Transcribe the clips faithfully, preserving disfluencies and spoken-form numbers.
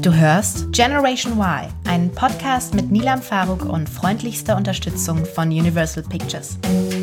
Du hörst Generation Y, einen Podcast mit Nilam Faruk und freundlichster Unterstützung von Universal Pictures.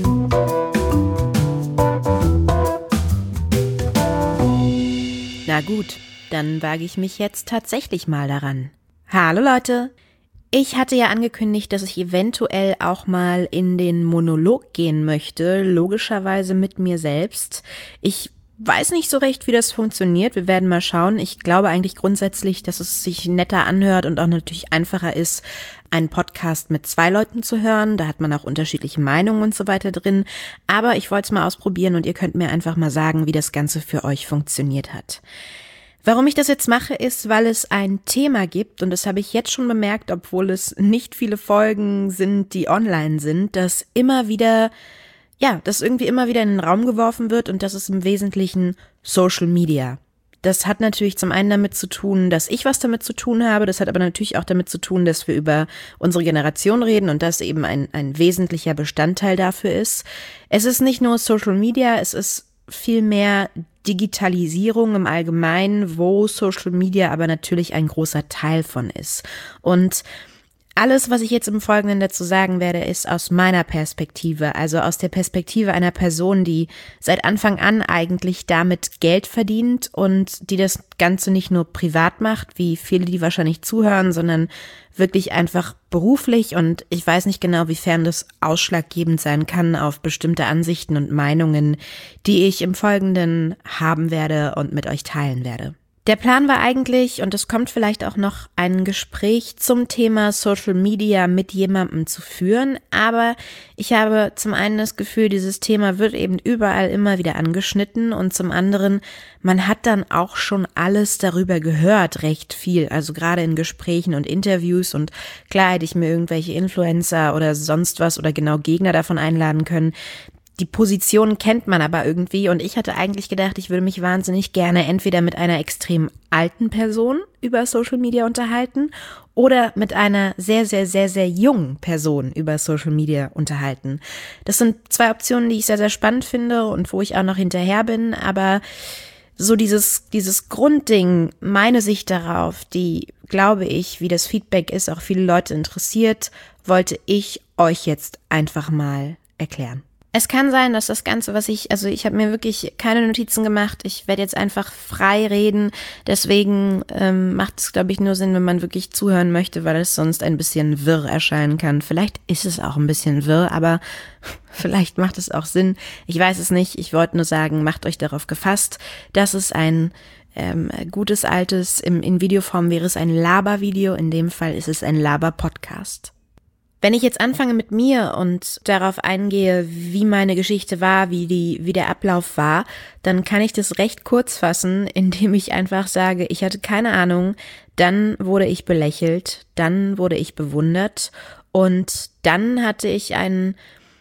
Na gut, dann wage ich mich jetzt tatsächlich mal daran. Hallo Leute! Ich hatte ja angekündigt, dass ich eventuell auch mal in den Monolog gehen möchte, logischerweise mit mir selbst. Ich weiß nicht so recht, wie das funktioniert. Wir werden mal schauen. Ich glaube eigentlich grundsätzlich, dass es sich netter anhört und auch natürlich einfacher ist, einen Podcast mit zwei Leuten zu hören. Da hat man auch unterschiedliche Meinungen und so weiter drin. Aber ich wollte es mal ausprobieren und ihr könnt mir einfach mal sagen, wie das Ganze für euch funktioniert hat. Warum ich das jetzt mache, ist, weil es ein Thema gibt, und das habe ich jetzt schon bemerkt, obwohl es nicht viele Folgen sind, die online sind, dass immer wieder, ja, dass irgendwie immer wieder in den Raum geworfen wird, und das ist im Wesentlichen Social Media. Das hat natürlich zum einen damit zu tun, dass ich was damit zu tun habe, das hat aber natürlich auch damit zu tun, dass wir über unsere Generation reden und das eben ein, ein wesentlicher Bestandteil dafür ist. Es ist nicht nur Social Media, es ist vielmehr Digitalisierung im Allgemeinen, wo Social Media aber natürlich ein großer Teil von ist. Und alles, was ich jetzt im Folgenden dazu sagen werde, ist aus meiner Perspektive, also aus der Perspektive einer Person, die seit Anfang an eigentlich damit Geld verdient und die das Ganze nicht nur privat macht, wie viele, die wahrscheinlich zuhören, sondern wirklich einfach beruflich, und ich weiß nicht genau, wiefern das ausschlaggebend sein kann auf bestimmte Ansichten und Meinungen, die ich im Folgenden haben werde und mit euch teilen werde. Der Plan war eigentlich, und es kommt vielleicht auch noch, ein Gespräch zum Thema Social Media mit jemandem zu führen, aber ich habe zum einen das Gefühl, dieses Thema wird eben überall immer wieder angeschnitten, und zum anderen, man hat dann auch schon alles darüber gehört, recht viel, also gerade in Gesprächen und Interviews, und klar hätte ich mir irgendwelche Influencer oder sonst was oder genau Gegner davon einladen können. Die Position kennt man aber irgendwie, und ich hatte eigentlich gedacht, ich würde mich wahnsinnig gerne entweder mit einer extrem alten Person über Social Media unterhalten oder mit einer sehr, sehr, sehr, sehr jungen Person über Social Media unterhalten. Das sind zwei Optionen, die ich sehr, sehr spannend finde und wo ich auch noch hinterher bin, aber so dieses, dieses Grundding, meine Sicht darauf, die, glaube ich, wie das Feedback ist, auch viele Leute interessiert, wollte ich euch jetzt einfach mal erklären. Es kann sein, dass das Ganze, was ich, also ich habe mir wirklich keine Notizen gemacht, ich werde jetzt einfach frei reden, deswegen ähm, macht es, glaube ich, nur Sinn, wenn man wirklich zuhören möchte, weil es sonst ein bisschen wirr erscheinen kann. Vielleicht ist es auch ein bisschen wirr, aber vielleicht macht es auch Sinn. Ich weiß es nicht, ich wollte nur sagen, macht euch darauf gefasst, dass es ein ähm, gutes altes, im, in Videoform wäre es ein Labervideo, in dem Fall ist es ein Laber-Podcast. Wenn ich jetzt anfange mit mir und darauf eingehe, wie meine Geschichte war, wie die, wie der Ablauf war, dann kann ich das recht kurz fassen, indem ich einfach sage, ich hatte keine Ahnung, dann wurde ich belächelt, dann wurde ich bewundert, und dann hatte ich einen,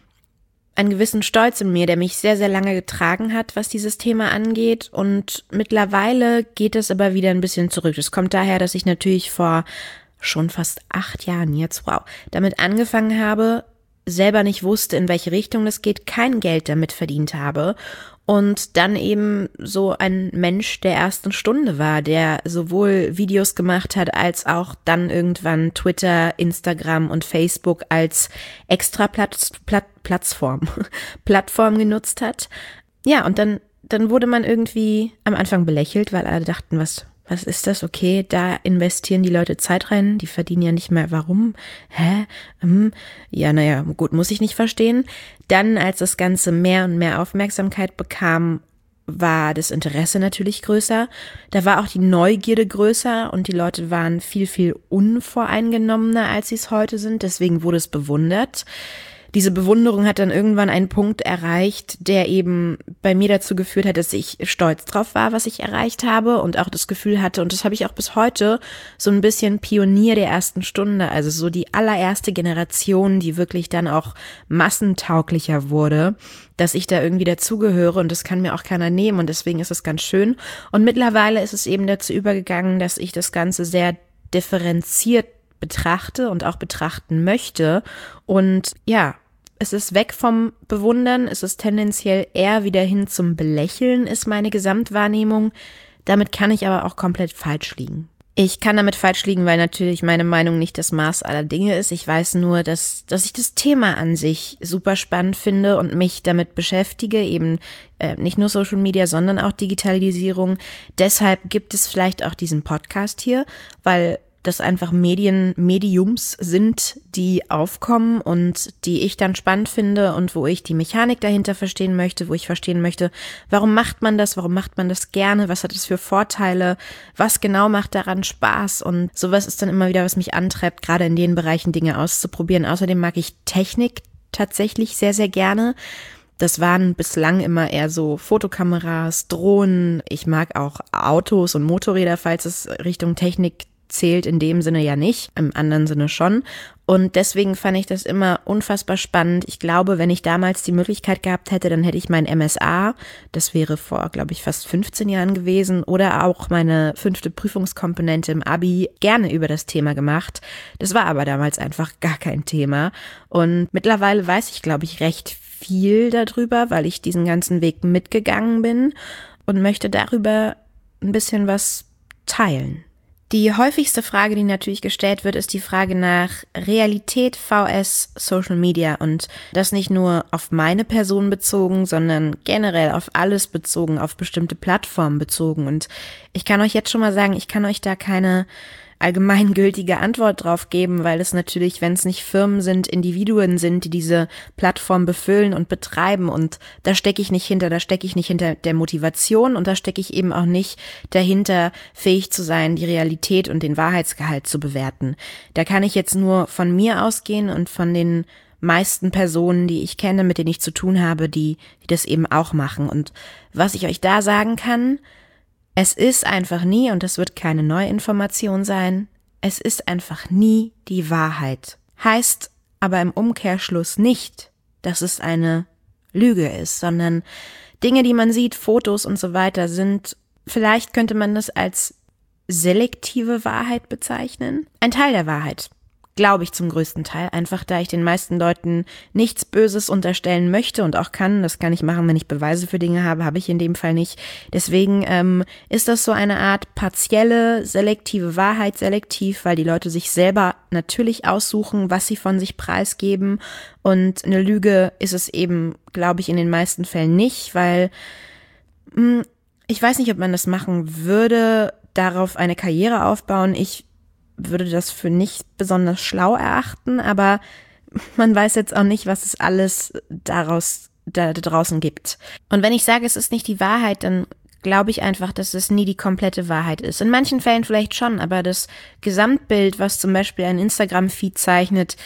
einen gewissen Stolz in mir, der mich sehr, sehr lange getragen hat, was dieses Thema angeht, und mittlerweile geht es aber wieder ein bisschen zurück. Das kommt daher, dass ich natürlich vor schon fast acht Jahren jetzt, wow, damit angefangen habe, selber nicht wusste, in welche Richtung das geht, kein Geld damit verdient habe und dann eben so ein Mensch der ersten Stunde war, der sowohl Videos gemacht hat, als auch dann irgendwann Twitter, Instagram und Facebook als extra Platz, Platt, Plattform, Plattform genutzt hat. Ja, und dann, dann wurde man irgendwie am Anfang belächelt, weil alle dachten, was Was ist das? Okay, da investieren die Leute Zeit rein, die verdienen ja nicht mehr. Warum? Hä? Hm. Ja, naja, gut, muss ich nicht verstehen. Dann, als das Ganze mehr und mehr Aufmerksamkeit bekam, war das Interesse natürlich größer. Da war auch die Neugierde größer, und die Leute waren viel, viel unvoreingenommener, als sie es heute sind. Deswegen wurde es bewundert. Diese Bewunderung hat dann irgendwann einen Punkt erreicht, der eben bei mir dazu geführt hat, dass ich stolz drauf war, was ich erreicht habe, und auch das Gefühl hatte, und das habe ich auch bis heute, so ein bisschen Pionier der ersten Stunde, also so die allererste Generation, die wirklich dann auch massentauglicher wurde, dass ich da irgendwie dazugehöre, und das kann mir auch keiner nehmen, und deswegen ist es ganz schön. Und mittlerweile ist es eben dazu übergegangen, dass ich das Ganze sehr differenziert betrachte und auch betrachten möchte, und ja, es ist weg vom Bewundern, es ist tendenziell eher wieder hin zum Belächeln, ist meine Gesamtwahrnehmung. Damit kann ich aber auch komplett falsch liegen. Ich kann damit falsch liegen, weil natürlich meine Meinung nicht das Maß aller Dinge ist. Ich weiß nur, dass, dass ich das Thema an sich super spannend finde und mich damit beschäftige, eben äh, nicht nur Social Media, sondern auch Digitalisierung. Deshalb gibt es vielleicht auch diesen Podcast hier, weil das einfach Medien, Mediums sind, die aufkommen und die ich dann spannend finde und wo ich die Mechanik dahinter verstehen möchte, wo ich verstehen möchte, warum macht man das, warum macht man das gerne, was hat es für Vorteile, was genau macht daran Spaß, und sowas ist dann immer wieder, was mich antreibt, gerade in den Bereichen Dinge auszuprobieren. Außerdem mag ich Technik tatsächlich sehr, sehr gerne. Das waren bislang immer eher so Fotokameras, Drohnen. Ich mag auch Autos und Motorräder, falls es Richtung Technik zählt, in dem Sinne ja nicht, im anderen Sinne schon. Und deswegen fand ich das immer unfassbar spannend. Ich glaube, wenn ich damals die Möglichkeit gehabt hätte, dann hätte ich mein M S A, das wäre vor, glaube ich, fast fünfzehn Jahren gewesen, oder auch meine fünfte Prüfungskomponente im Abi gerne über das Thema gemacht. Das war aber damals einfach gar kein Thema. Und mittlerweile weiß ich, glaube ich, recht viel darüber, weil ich diesen ganzen Weg mitgegangen bin und möchte darüber ein bisschen was teilen. Die häufigste Frage, die natürlich gestellt wird, ist die Frage nach Realität versus Social Media, und das nicht nur auf meine Person bezogen, sondern generell auf alles bezogen, auf bestimmte Plattformen bezogen. Und ich kann euch jetzt schon mal sagen, ich kann euch da keine allgemeingültige Antwort drauf geben, weil es natürlich, wenn es nicht Firmen sind, Individuen sind, die diese Plattform befüllen und betreiben, und da stecke ich nicht hinter, da stecke ich nicht hinter der Motivation und da stecke ich eben auch nicht dahinter, fähig zu sein, die Realität und den Wahrheitsgehalt zu bewerten. Da kann ich jetzt nur von mir ausgehen und von den meisten Personen, die ich kenne, mit denen ich zu tun habe, die, die das eben auch machen. Und was ich euch da sagen kann: Es ist einfach nie, und das wird keine Neuinformation sein, es ist einfach nie die Wahrheit. Heißt aber im Umkehrschluss nicht, dass es eine Lüge ist, sondern Dinge, die man sieht, Fotos und so weiter, sind, vielleicht könnte man das als selektive Wahrheit bezeichnen. Ein Teil der Wahrheit. Glaube ich zum größten Teil, einfach da ich den meisten Leuten nichts Böses unterstellen möchte und auch kann. Das kann ich machen, wenn ich Beweise für Dinge habe, habe ich in dem Fall nicht. Deswegen ähm, ist das so eine Art partielle, selektive Wahrheit, selektiv, weil die Leute sich selber natürlich aussuchen, was sie von sich preisgeben. Und eine Lüge ist es eben, glaube ich, in den meisten Fällen nicht, weil mh, ich weiß nicht, ob man das machen würde, darauf eine Karriere aufbauen. Ich würde das für nicht besonders schlau erachten, aber man weiß jetzt auch nicht, was es alles daraus da, da draußen gibt. Und wenn ich sage, es ist nicht die Wahrheit, dann glaube ich einfach, dass es nie die komplette Wahrheit ist. In manchen Fällen vielleicht schon, aber das Gesamtbild, was zum Beispiel ein Instagram-Feed zeichnet,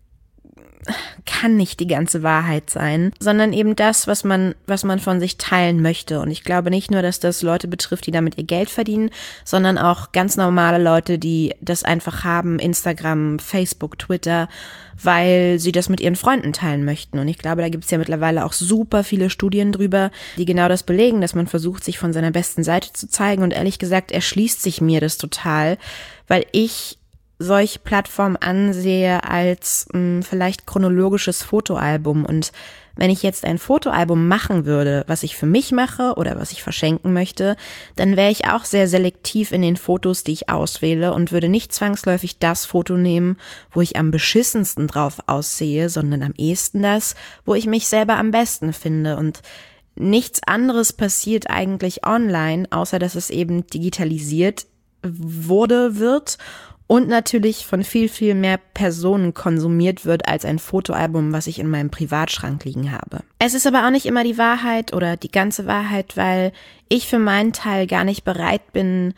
kann nicht die ganze Wahrheit sein, sondern eben das, was man, was man von sich teilen möchte. Und ich glaube nicht nur, dass das Leute betrifft, die damit ihr Geld verdienen, sondern auch ganz normale Leute, die das einfach haben, Instagram, Facebook, Twitter, weil sie das mit ihren Freunden teilen möchten. Und ich glaube, da gibt es ja mittlerweile auch super viele Studien drüber, die genau das belegen, dass man versucht, sich von seiner besten Seite zu zeigen. Und ehrlich gesagt, erschließt sich mir das total, weil ich solche Plattformen ansehe als mh, vielleicht chronologisches Fotoalbum. Und wenn ich jetzt ein Fotoalbum machen würde, was ich für mich mache oder was ich verschenken möchte, dann wäre ich auch sehr selektiv in den Fotos, die ich auswähle, und würde nicht zwangsläufig das Foto nehmen, wo ich am beschissensten drauf aussehe, sondern am ehesten das, wo ich mich selber am besten finde. Und nichts anderes passiert eigentlich online, außer dass es eben digitalisiert wurde, wird und natürlich von viel, viel mehr Personen konsumiert wird als ein Fotoalbum, was ich in meinem Privatschrank liegen habe. Es ist aber auch nicht immer die Wahrheit oder die ganze Wahrheit, weil ich für meinen Teil gar nicht bereit bin,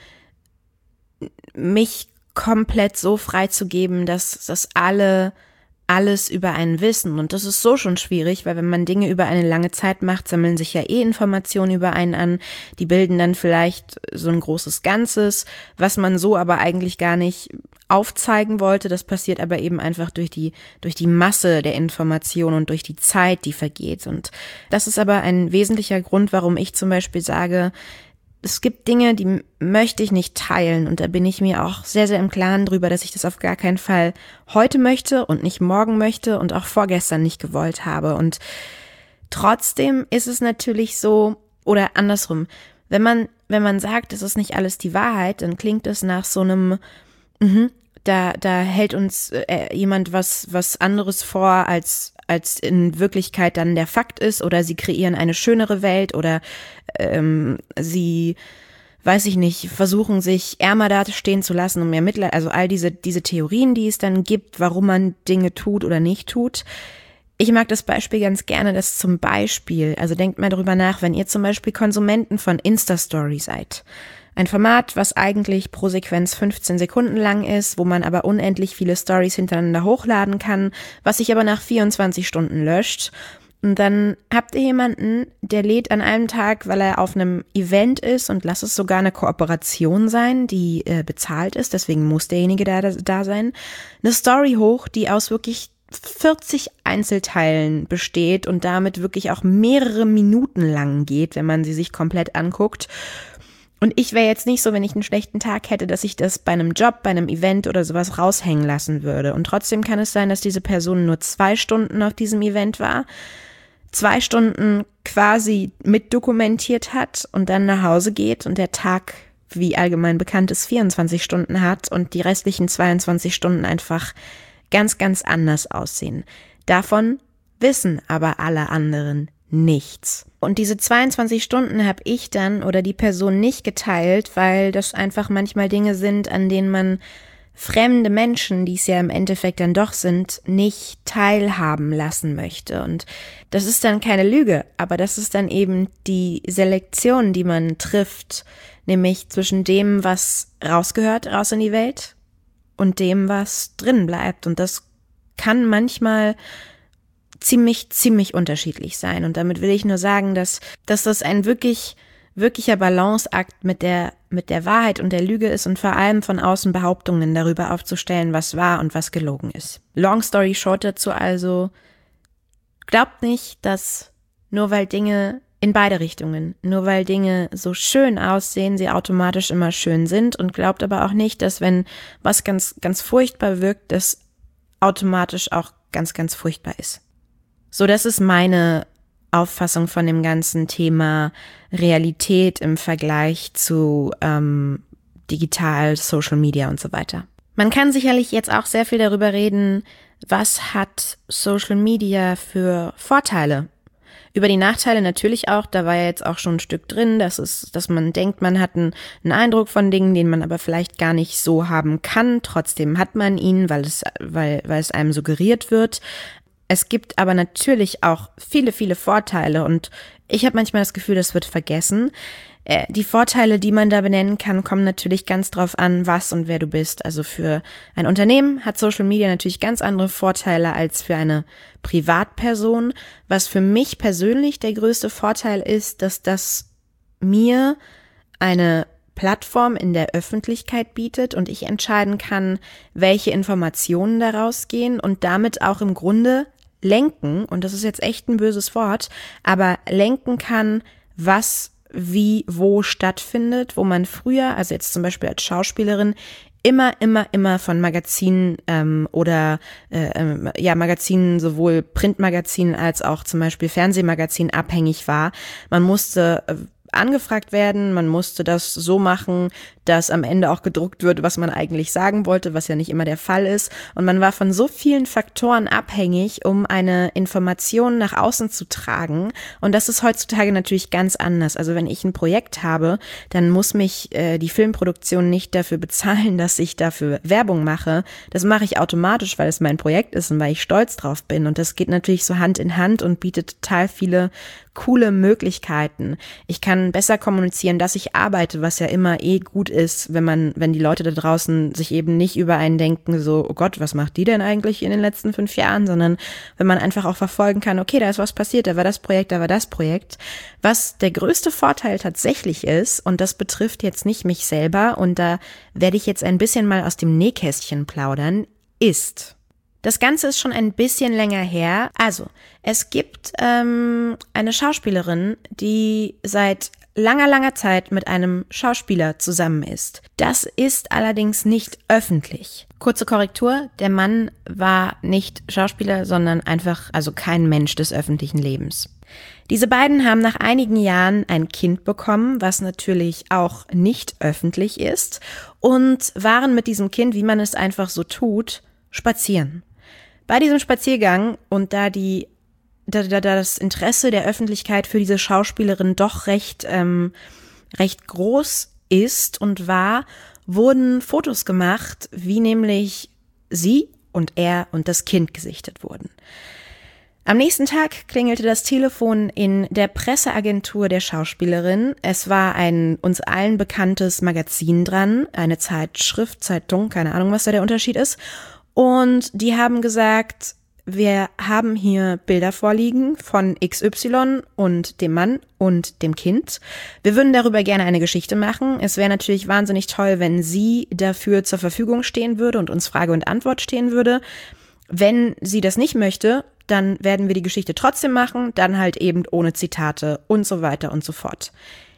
mich komplett so freizugeben, dass das alle alles über einen wissen. Und das ist so schon schwierig, weil wenn man Dinge über eine lange Zeit macht, sammeln sich ja eh Informationen über einen an. Die bilden dann vielleicht so ein großes Ganzes, was man so aber eigentlich gar nicht aufzeigen wollte. Das passiert aber eben einfach durch die, durch die Masse der Informationen und durch die Zeit, die vergeht. Und das ist aber ein wesentlicher Grund, warum ich zum Beispiel sage, es gibt Dinge, die möchte ich nicht teilen, und da bin ich mir auch sehr, sehr im Klaren drüber, dass ich das auf gar keinen Fall heute möchte und nicht morgen möchte und auch vorgestern nicht gewollt habe. Und trotzdem ist es natürlich so, oder andersrum, wenn man, wenn man sagt, es ist nicht alles die Wahrheit, dann klingt es nach so einem, mh, da, da hält uns äh, jemand was, was anderes vor, als, als in Wirklichkeit dann der Fakt ist, oder sie kreieren eine schönere Welt, oder ähm, sie, weiß ich nicht, versuchen sich ärmer dastehen zu lassen und mehr Mitleid, also all diese, diese Theorien, die es dann gibt, warum man Dinge tut oder nicht tut. Ich mag das Beispiel ganz gerne, dass zum Beispiel, also denkt mal darüber nach, wenn ihr zum Beispiel Konsumenten von Insta-Story seid. Ein Format, was eigentlich pro Sequenz fünfzehn Sekunden lang ist, wo man aber unendlich viele Stories hintereinander hochladen kann, was sich aber nach vierundzwanzig Stunden löscht. Und dann habt ihr jemanden, der lädt an einem Tag, weil er auf einem Event ist, und lasst es sogar eine Kooperation sein, die äh, bezahlt ist, deswegen muss derjenige da, da sein, eine Story hoch, die aus wirklich vierzig Einzelteilen besteht und damit wirklich auch mehrere Minuten lang geht, wenn man sie sich komplett anguckt. Und ich wäre jetzt nicht so, wenn ich einen schlechten Tag hätte, dass ich das bei einem Job, bei einem Event oder sowas raushängen lassen würde. Und trotzdem kann es sein, dass diese Person nur zwei Stunden auf diesem Event war, zwei Stunden quasi mitdokumentiert hat und dann nach Hause geht und der Tag, wie allgemein bekannt ist, vierundzwanzig Stunden hat und die restlichen zweiundzwanzig Stunden einfach ganz, ganz anders aussehen. Davon wissen aber alle anderen nichts. Und diese zweiundzwanzig Stunden habe ich dann oder die Person nicht geteilt, weil das einfach manchmal Dinge sind, an denen man fremde Menschen, die es ja im Endeffekt dann doch sind, nicht teilhaben lassen möchte. Und das ist dann keine Lüge, aber das ist dann eben die Selektion, die man trifft, nämlich zwischen dem, was rausgehört, raus in die Welt, und dem, was drin bleibt. Und das kann manchmal ziemlich, ziemlich unterschiedlich sein. Und damit will ich nur sagen, dass, dass das ein wirklich, wirklicher Balanceakt mit der, mit der Wahrheit und der Lüge ist und vor allem von außen Behauptungen darüber aufzustellen, was wahr und was gelogen ist. Long story short dazu also, glaubt nicht, dass nur weil Dinge in beide Richtungen, nur weil Dinge so schön aussehen, sie automatisch immer schön sind, und glaubt aber auch nicht, dass wenn was ganz, ganz furchtbar wirkt, das automatisch auch ganz, ganz furchtbar ist. So, das ist meine Auffassung von dem ganzen Thema Realität im Vergleich zu ähm, digital, Social Media und so weiter. Man kann sicherlich jetzt auch sehr viel darüber reden, was hat Social Media für Vorteile. Über die Nachteile natürlich auch, da war ja jetzt auch schon ein Stück drin, dass es, dass man denkt, man hat einen, einen Eindruck von Dingen, den man aber vielleicht gar nicht so haben kann. Trotzdem hat man ihn, weil es, weil, weil es einem suggeriert wird. Es gibt aber natürlich auch viele, viele Vorteile, und ich habe manchmal das Gefühl, das wird vergessen. Äh, die Vorteile, die man da benennen kann, kommen natürlich ganz drauf an, was und wer du bist. Also für ein Unternehmen hat Social Media natürlich ganz andere Vorteile als für eine Privatperson. Was für mich persönlich der größte Vorteil ist, dass das mir eine Plattform in der Öffentlichkeit bietet und ich entscheiden kann, welche Informationen daraus gehen, und damit auch im Grunde lenken, und das ist jetzt echt ein böses Wort, aber lenken kann, was wie wo stattfindet, wo man früher, also jetzt zum Beispiel als Schauspielerin, immer, immer, immer von Magazinen ähm, oder äh, ja Magazinen, sowohl Printmagazinen als auch zum Beispiel Fernsehmagazinen abhängig war. Man musste äh, angefragt werden, man musste das so machen, dass am Ende auch gedruckt wird, was man eigentlich sagen wollte, was ja nicht immer der Fall ist. Und man war von so vielen Faktoren abhängig, um eine Information nach außen zu tragen. Und das ist heutzutage natürlich ganz anders. Also wenn ich ein Projekt habe, dann muss mich äh, die Filmproduktion nicht dafür bezahlen, dass ich dafür Werbung mache. Das mache ich automatisch, weil es mein Projekt ist und weil ich stolz drauf bin. Und das geht natürlich so Hand in Hand und bietet total viele coole Möglichkeiten. Ich kann besser kommunizieren, dass ich arbeite, was ja immer eh gut ist, wenn man, wenn die Leute da draußen sich eben nicht über einen denken, so, oh Gott, was macht die denn eigentlich in den letzten fünf Jahren, sondern wenn man einfach auch verfolgen kann, okay, da ist was passiert, da war das Projekt, da war das Projekt. Was der größte Vorteil tatsächlich ist, und das betrifft jetzt nicht mich selber, und da werde ich jetzt ein bisschen mal aus dem Nähkästchen plaudern, ist, Das Ganze ist schon ein bisschen länger her. Also, es gibt ähm, eine Schauspielerin, die seit langer, langer Zeit mit einem Schauspieler zusammen ist. Das ist allerdings nicht öffentlich. Kurze Korrektur, der Mann war nicht Schauspieler, sondern einfach, also kein Mensch des öffentlichen Lebens. Diese beiden haben nach einigen Jahren ein Kind bekommen, was natürlich auch nicht öffentlich ist, und waren mit diesem Kind, wie man es einfach so tut, spazieren. Bei diesem Spaziergang, und da die da, da, da das Interesse der Öffentlichkeit für diese Schauspielerin doch recht ähm, recht groß ist und war, wurden Fotos gemacht, wie nämlich sie und er und das Kind gesichtet wurden. Am nächsten Tag klingelte das Telefon in der Presseagentur der Schauspielerin. Es war ein uns allen bekanntes Magazin dran, eine Zeitschrift, Zeitung, keine Ahnung, was da der Unterschied ist. Und die haben gesagt, wir haben hier Bilder vorliegen von X Y und dem Mann und dem Kind. Wir würden darüber gerne eine Geschichte machen. Es wäre natürlich wahnsinnig toll, wenn sie dafür zur Verfügung stehen würde und uns Frage und Antwort stehen würde. Wenn sie das nicht möchte, dann werden wir die Geschichte trotzdem machen, dann halt eben ohne Zitate und so weiter und so fort.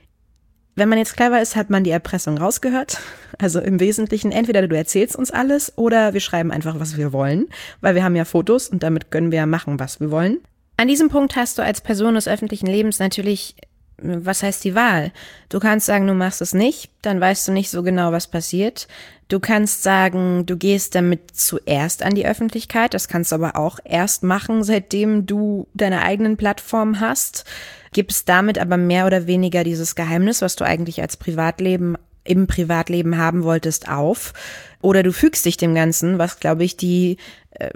Wenn man jetzt clever ist, hat man die Erpressung rausgehört. Also im Wesentlichen, entweder du erzählst uns alles oder wir schreiben einfach, was wir wollen, weil wir haben ja Fotos und damit können wir ja machen, was wir wollen. An diesem Punkt hast du als Person des öffentlichen Lebens natürlich, was heißt die Wahl? Du kannst sagen, du machst es nicht, dann weißt du nicht so genau, was passiert. Du kannst sagen, du gehst damit zuerst an die Öffentlichkeit, das kannst du aber auch erst machen, seitdem du deine eigenen Plattformen hast. Gibst damit aber mehr oder weniger dieses Geheimnis, was du eigentlich als Privatleben im Privatleben haben wolltest, auf. Oder du fügst dich dem Ganzen, was, glaube ich, die äh,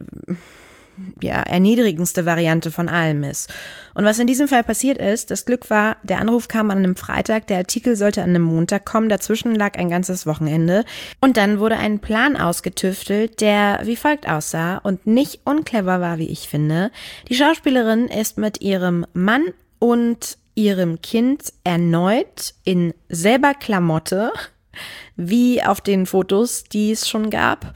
ja, erniedrigendste Variante von allem ist. Und was in diesem Fall passiert ist, das Glück war, der Anruf kam an einem Freitag, der Artikel sollte an einem Montag kommen, dazwischen lag ein ganzes Wochenende. Und dann wurde ein Plan ausgetüftelt, der wie folgt aussah und nicht unclever war, wie ich finde. Die Schauspielerin ist mit ihrem Mann und ihrem Kind erneut in selber Klamotte, wie auf den Fotos, die es schon gab,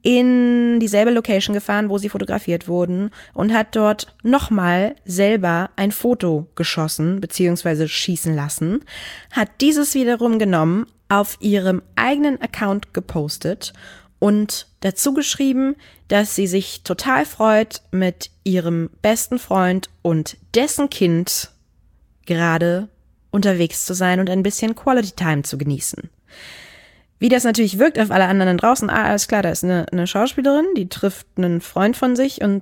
in dieselbe Location gefahren, wo sie fotografiert wurden, und hat dort nochmal selber ein Foto geschossen bzw. schießen lassen, hat dieses wiederum genommen, auf ihrem eigenen Account gepostet und dazu geschrieben, dass sie sich total freut, mit ihrem besten Freund und dessen Kind gerade unterwegs zu sein und ein bisschen Quality Time zu genießen. Wie das natürlich wirkt auf alle anderen draußen, ah, alles klar, da ist eine, eine Schauspielerin, die trifft einen Freund von sich und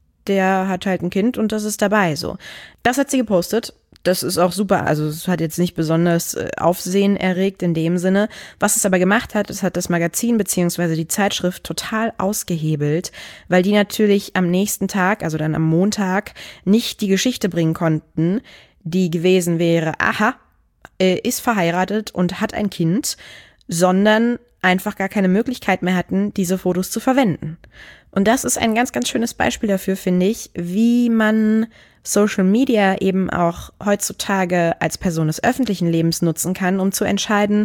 der hat halt ein Kind und das ist dabei, so. Das hat sie gepostet. Das ist auch super, also es hat jetzt nicht besonders Aufsehen erregt in dem Sinne. Was es aber gemacht hat, es hat das Magazin bzw. die Zeitschrift total ausgehebelt, weil die natürlich am nächsten Tag, also dann am Montag, nicht die Geschichte bringen konnten, die gewesen wäre, aha, ist verheiratet und hat ein Kind, sondern einfach gar keine Möglichkeit mehr hatten, diese Fotos zu verwenden. Und das ist ein ganz, ganz schönes Beispiel dafür, finde ich, wie man Social Media eben auch heutzutage als Person des öffentlichen Lebens nutzen kann, um zu entscheiden,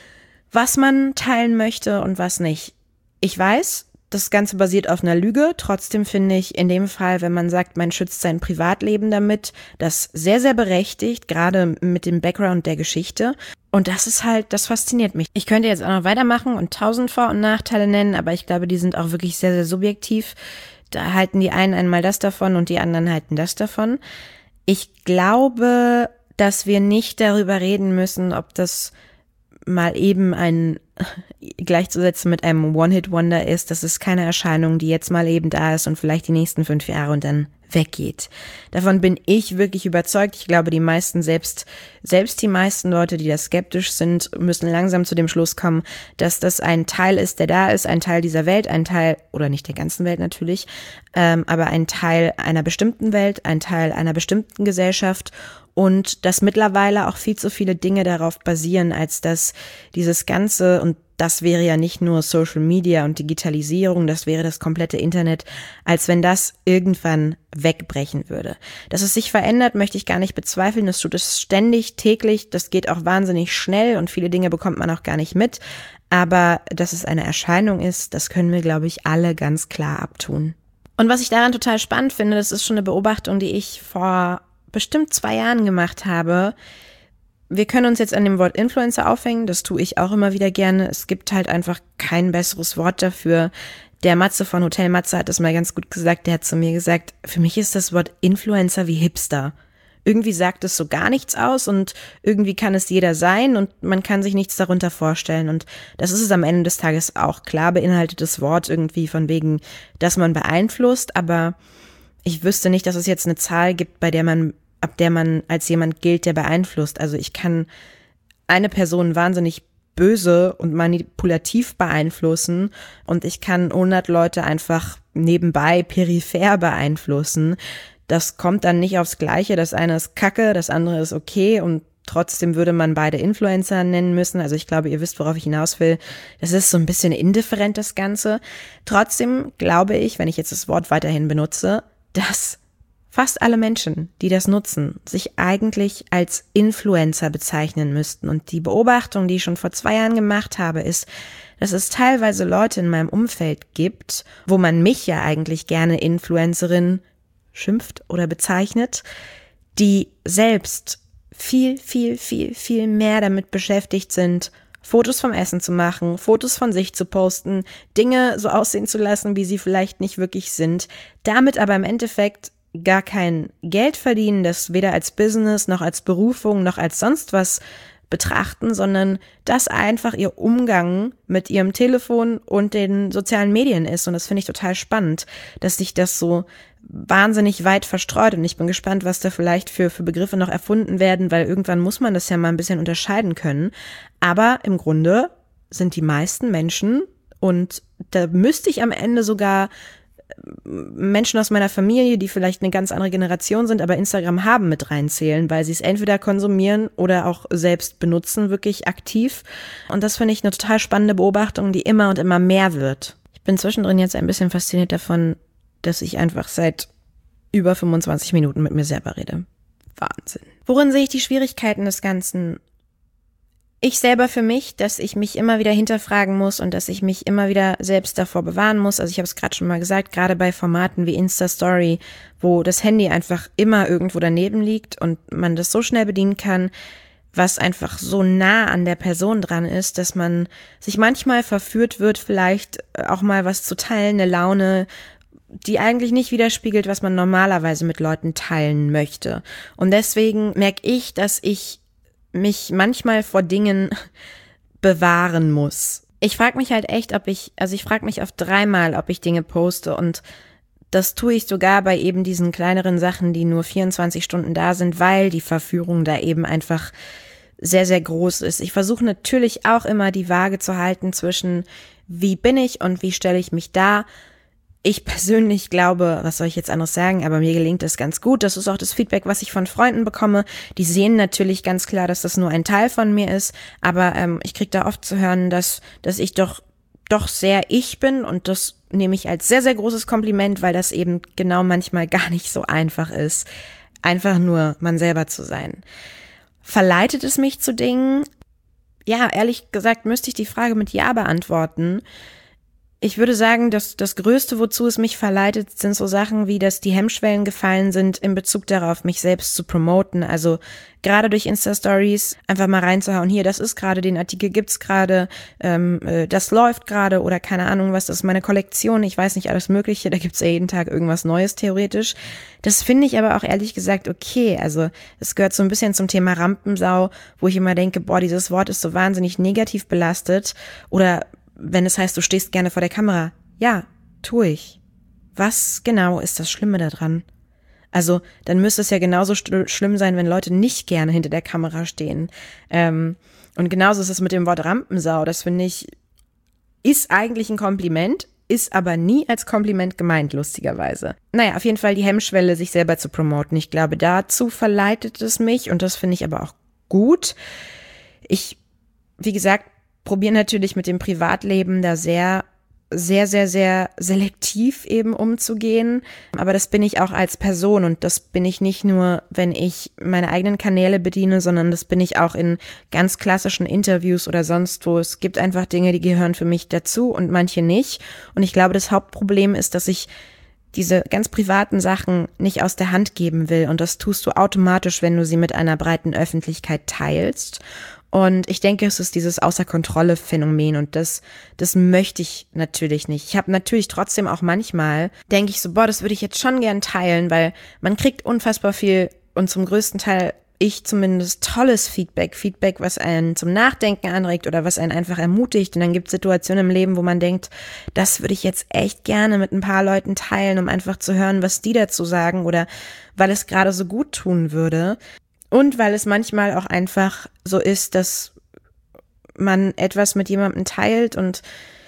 was man teilen möchte und was nicht. Ich weiß, das Ganze basiert auf einer Lüge. Trotzdem finde ich in dem Fall, wenn man sagt, man schützt sein Privatleben damit, das sehr, sehr berechtigt, gerade mit dem Background der Geschichte. Und das ist halt, das fasziniert mich. Ich könnte jetzt auch noch weitermachen und tausend Vor- und Nachteile nennen, aber ich glaube, die sind auch wirklich sehr, sehr subjektiv. Da halten die einen einmal das davon und die anderen halten das davon. Ich glaube, dass wir nicht darüber reden müssen, ob das mal eben ein gleichzusetzen mit einem One-Hit-Wonder ist. Das ist keine Erscheinung, die jetzt mal eben da ist und vielleicht die nächsten fünf Jahre und dann weggeht. Davon bin ich wirklich überzeugt. Ich glaube, die meisten, selbst, selbst die meisten Leute, die da skeptisch sind, müssen langsam zu dem Schluss kommen, dass das ein Teil ist, der da ist, ein Teil dieser Welt, ein Teil, oder nicht der ganzen Welt natürlich, ähm, aber ein Teil einer bestimmten Welt, ein Teil einer bestimmten Gesellschaft, und dass mittlerweile auch viel zu viele Dinge darauf basieren, als dass dieses Ganze, und das wäre ja nicht nur Social Media und Digitalisierung, das wäre das komplette Internet, als wenn das irgendwann wegbrechen würde. Dass es sich verändert, möchte ich gar nicht bezweifeln. Das tut es ständig, täglich. Das geht auch wahnsinnig schnell und viele Dinge bekommt man auch gar nicht mit. Aber dass es eine Erscheinung ist, das können wir, glaube ich, alle ganz klar abtun. Und was ich daran total spannend finde, das ist schon eine Beobachtung, die ich vor bestimmt zwei Jahren gemacht habe. Wir können uns jetzt an dem Wort Influencer aufhängen, das tue ich auch immer wieder gerne. Es gibt halt einfach kein besseres Wort dafür. Der Matze von Hotel Matze hat das mal ganz gut gesagt, der hat zu mir gesagt, für mich ist das Wort Influencer wie Hipster. Irgendwie sagt es so gar nichts aus und irgendwie kann es jeder sein und man kann sich nichts darunter vorstellen. Und das ist es am Ende des Tages auch. Klar beinhaltet das Wort irgendwie von wegen, dass man beeinflusst, aber ich wüsste nicht, dass es jetzt eine Zahl gibt, bei der man ab der man als jemand gilt, der beeinflusst. Also ich kann eine Person wahnsinnig böse und manipulativ beeinflussen und ich kann hundert Leute einfach nebenbei peripher beeinflussen. Das kommt dann nicht aufs Gleiche. Das eine ist Kacke, das andere ist okay und trotzdem würde man beide Influencer nennen müssen. Also ich glaube, ihr wisst, worauf ich hinaus will. Das ist so ein bisschen indifferent, das Ganze. Trotzdem glaube ich, wenn ich jetzt das Wort weiterhin benutze, dass fast alle Menschen, die das nutzen, sich eigentlich als Influencer bezeichnen müssten. Und die Beobachtung, die ich schon vor zwei Jahren gemacht habe, ist, dass es teilweise Leute in meinem Umfeld gibt, wo man mich ja eigentlich gerne Influencerin schimpft oder bezeichnet, die selbst viel, viel, viel, viel mehr damit beschäftigt sind, Fotos vom Essen zu machen, Fotos von sich zu posten, Dinge so aussehen zu lassen, wie sie vielleicht nicht wirklich sind, damit aber im Endeffekt gar kein Geld verdienen, das weder als Business noch als Berufung noch als sonst was betrachten, sondern das einfach ihr Umgang mit ihrem Telefon und den sozialen Medien ist. Und das finde ich total spannend, dass sich das so wahnsinnig weit verstreut. Und ich bin gespannt, was da vielleicht für, für Begriffe noch erfunden werden, weil irgendwann muss man das ja mal ein bisschen unterscheiden können. Aber im Grunde sind die meisten Menschen, und da müsste ich am Ende sogar Menschen aus meiner Familie, die vielleicht eine ganz andere Generation sind, aber Instagram haben, mit reinzählen, weil sie es entweder konsumieren oder auch selbst benutzen, wirklich aktiv. Und das finde ich eine total spannende Beobachtung, die immer und immer mehr wird. Ich bin zwischendrin jetzt ein bisschen fasziniert davon, dass ich einfach seit über fünfundzwanzig Minuten mit mir selber rede. Wahnsinn. Worin sehe ich die Schwierigkeiten des Ganzen? Ich selber für mich, dass ich mich immer wieder hinterfragen muss und dass ich mich immer wieder selbst davor bewahren muss. Also ich habe es gerade schon mal gesagt, gerade bei Formaten wie Insta-Story, wo das Handy einfach immer irgendwo daneben liegt und man das so schnell bedienen kann, was einfach so nah an der Person dran ist, dass man sich manchmal verführt wird, vielleicht auch mal was zu teilen, eine Laune, die eigentlich nicht widerspiegelt, was man normalerweise mit Leuten teilen möchte. Und deswegen merke ich, dass ich mich manchmal vor Dingen bewahren muss. Ich frage mich halt echt, ob ich, also ich frage mich oft dreimal, ob ich Dinge poste, und das tue ich sogar bei eben diesen kleineren Sachen, die nur vierundzwanzig Stunden da sind, weil die Verführung da eben einfach sehr, sehr groß ist. Ich versuche natürlich auch immer die Waage zu halten zwischen wie bin ich und wie stelle ich mich dar. Ich persönlich glaube, was soll ich jetzt anderes sagen, aber mir gelingt das ganz gut. Das ist auch das Feedback, was ich von Freunden bekomme. Die sehen natürlich ganz klar, dass das nur ein Teil von mir ist, aber ähm, ich kriege da oft zu hören, dass dass ich doch doch sehr ich bin, und das nehme ich als sehr, sehr großes Kompliment, weil das eben genau manchmal gar nicht so einfach ist, einfach nur man selber zu sein. Verleitet es mich zu Dingen? Ja, ehrlich gesagt müsste ich die Frage mit Ja beantworten. Ich würde sagen, dass das Größte, wozu es mich verleitet, sind so Sachen wie, dass die Hemmschwellen gefallen sind in Bezug darauf, mich selbst zu promoten. Also gerade durch Insta-Stories einfach mal reinzuhauen, hier, das ist gerade, den Artikel gibt's gerade, ähm, das läuft gerade oder keine Ahnung was, das ist meine Kollektion, ich weiß nicht, alles Mögliche, da gibt's ja jeden Tag irgendwas Neues theoretisch. Das finde ich aber auch ehrlich gesagt okay. Also es gehört so ein bisschen zum Thema Rampensau, wo ich immer denke, boah, dieses Wort ist so wahnsinnig negativ belastet. Oder wenn es heißt, du stehst gerne vor der Kamera. Ja, tue ich. Was genau ist das Schlimme daran? Also, dann müsste es ja genauso st- schlimm sein, wenn Leute nicht gerne hinter der Kamera stehen. Ähm, und genauso ist es mit dem Wort Rampensau. Das finde ich, ist eigentlich ein Kompliment, ist aber nie als Kompliment gemeint, lustigerweise. Naja, auf jeden Fall die Hemmschwelle, sich selber zu promoten. Ich glaube, dazu verleitet es mich, und das finde ich aber auch gut. Ich, wie gesagt, probiere natürlich mit dem Privatleben da sehr, sehr, sehr, sehr selektiv eben umzugehen. Aber das bin ich auch als Person, und das bin ich nicht nur, wenn ich meine eigenen Kanäle bediene, sondern das bin ich auch in ganz klassischen Interviews oder sonst wo. Es gibt einfach Dinge, die gehören für mich dazu und manche nicht. Und ich glaube, das Hauptproblem ist, dass ich diese ganz privaten Sachen nicht aus der Hand geben will. Und das tust du automatisch, wenn du sie mit einer breiten Öffentlichkeit teilst. Und ich denke, es ist dieses Außer-Kontrolle-Phänomen und das, das möchte ich natürlich nicht. Ich habe natürlich trotzdem auch manchmal, denke ich so, boah, das würde ich jetzt schon gern teilen, weil man kriegt unfassbar viel und zum größten Teil, ich zumindest, tolles Feedback. Feedback, was einen zum Nachdenken anregt oder was einen einfach ermutigt. Und dann gibt es Situationen im Leben, wo man denkt, das würde ich jetzt echt gerne mit ein paar Leuten teilen, um einfach zu hören, was die dazu sagen oder weil es gerade so gut tun würde. Und weil es manchmal auch einfach so ist, dass man etwas mit jemandem teilt und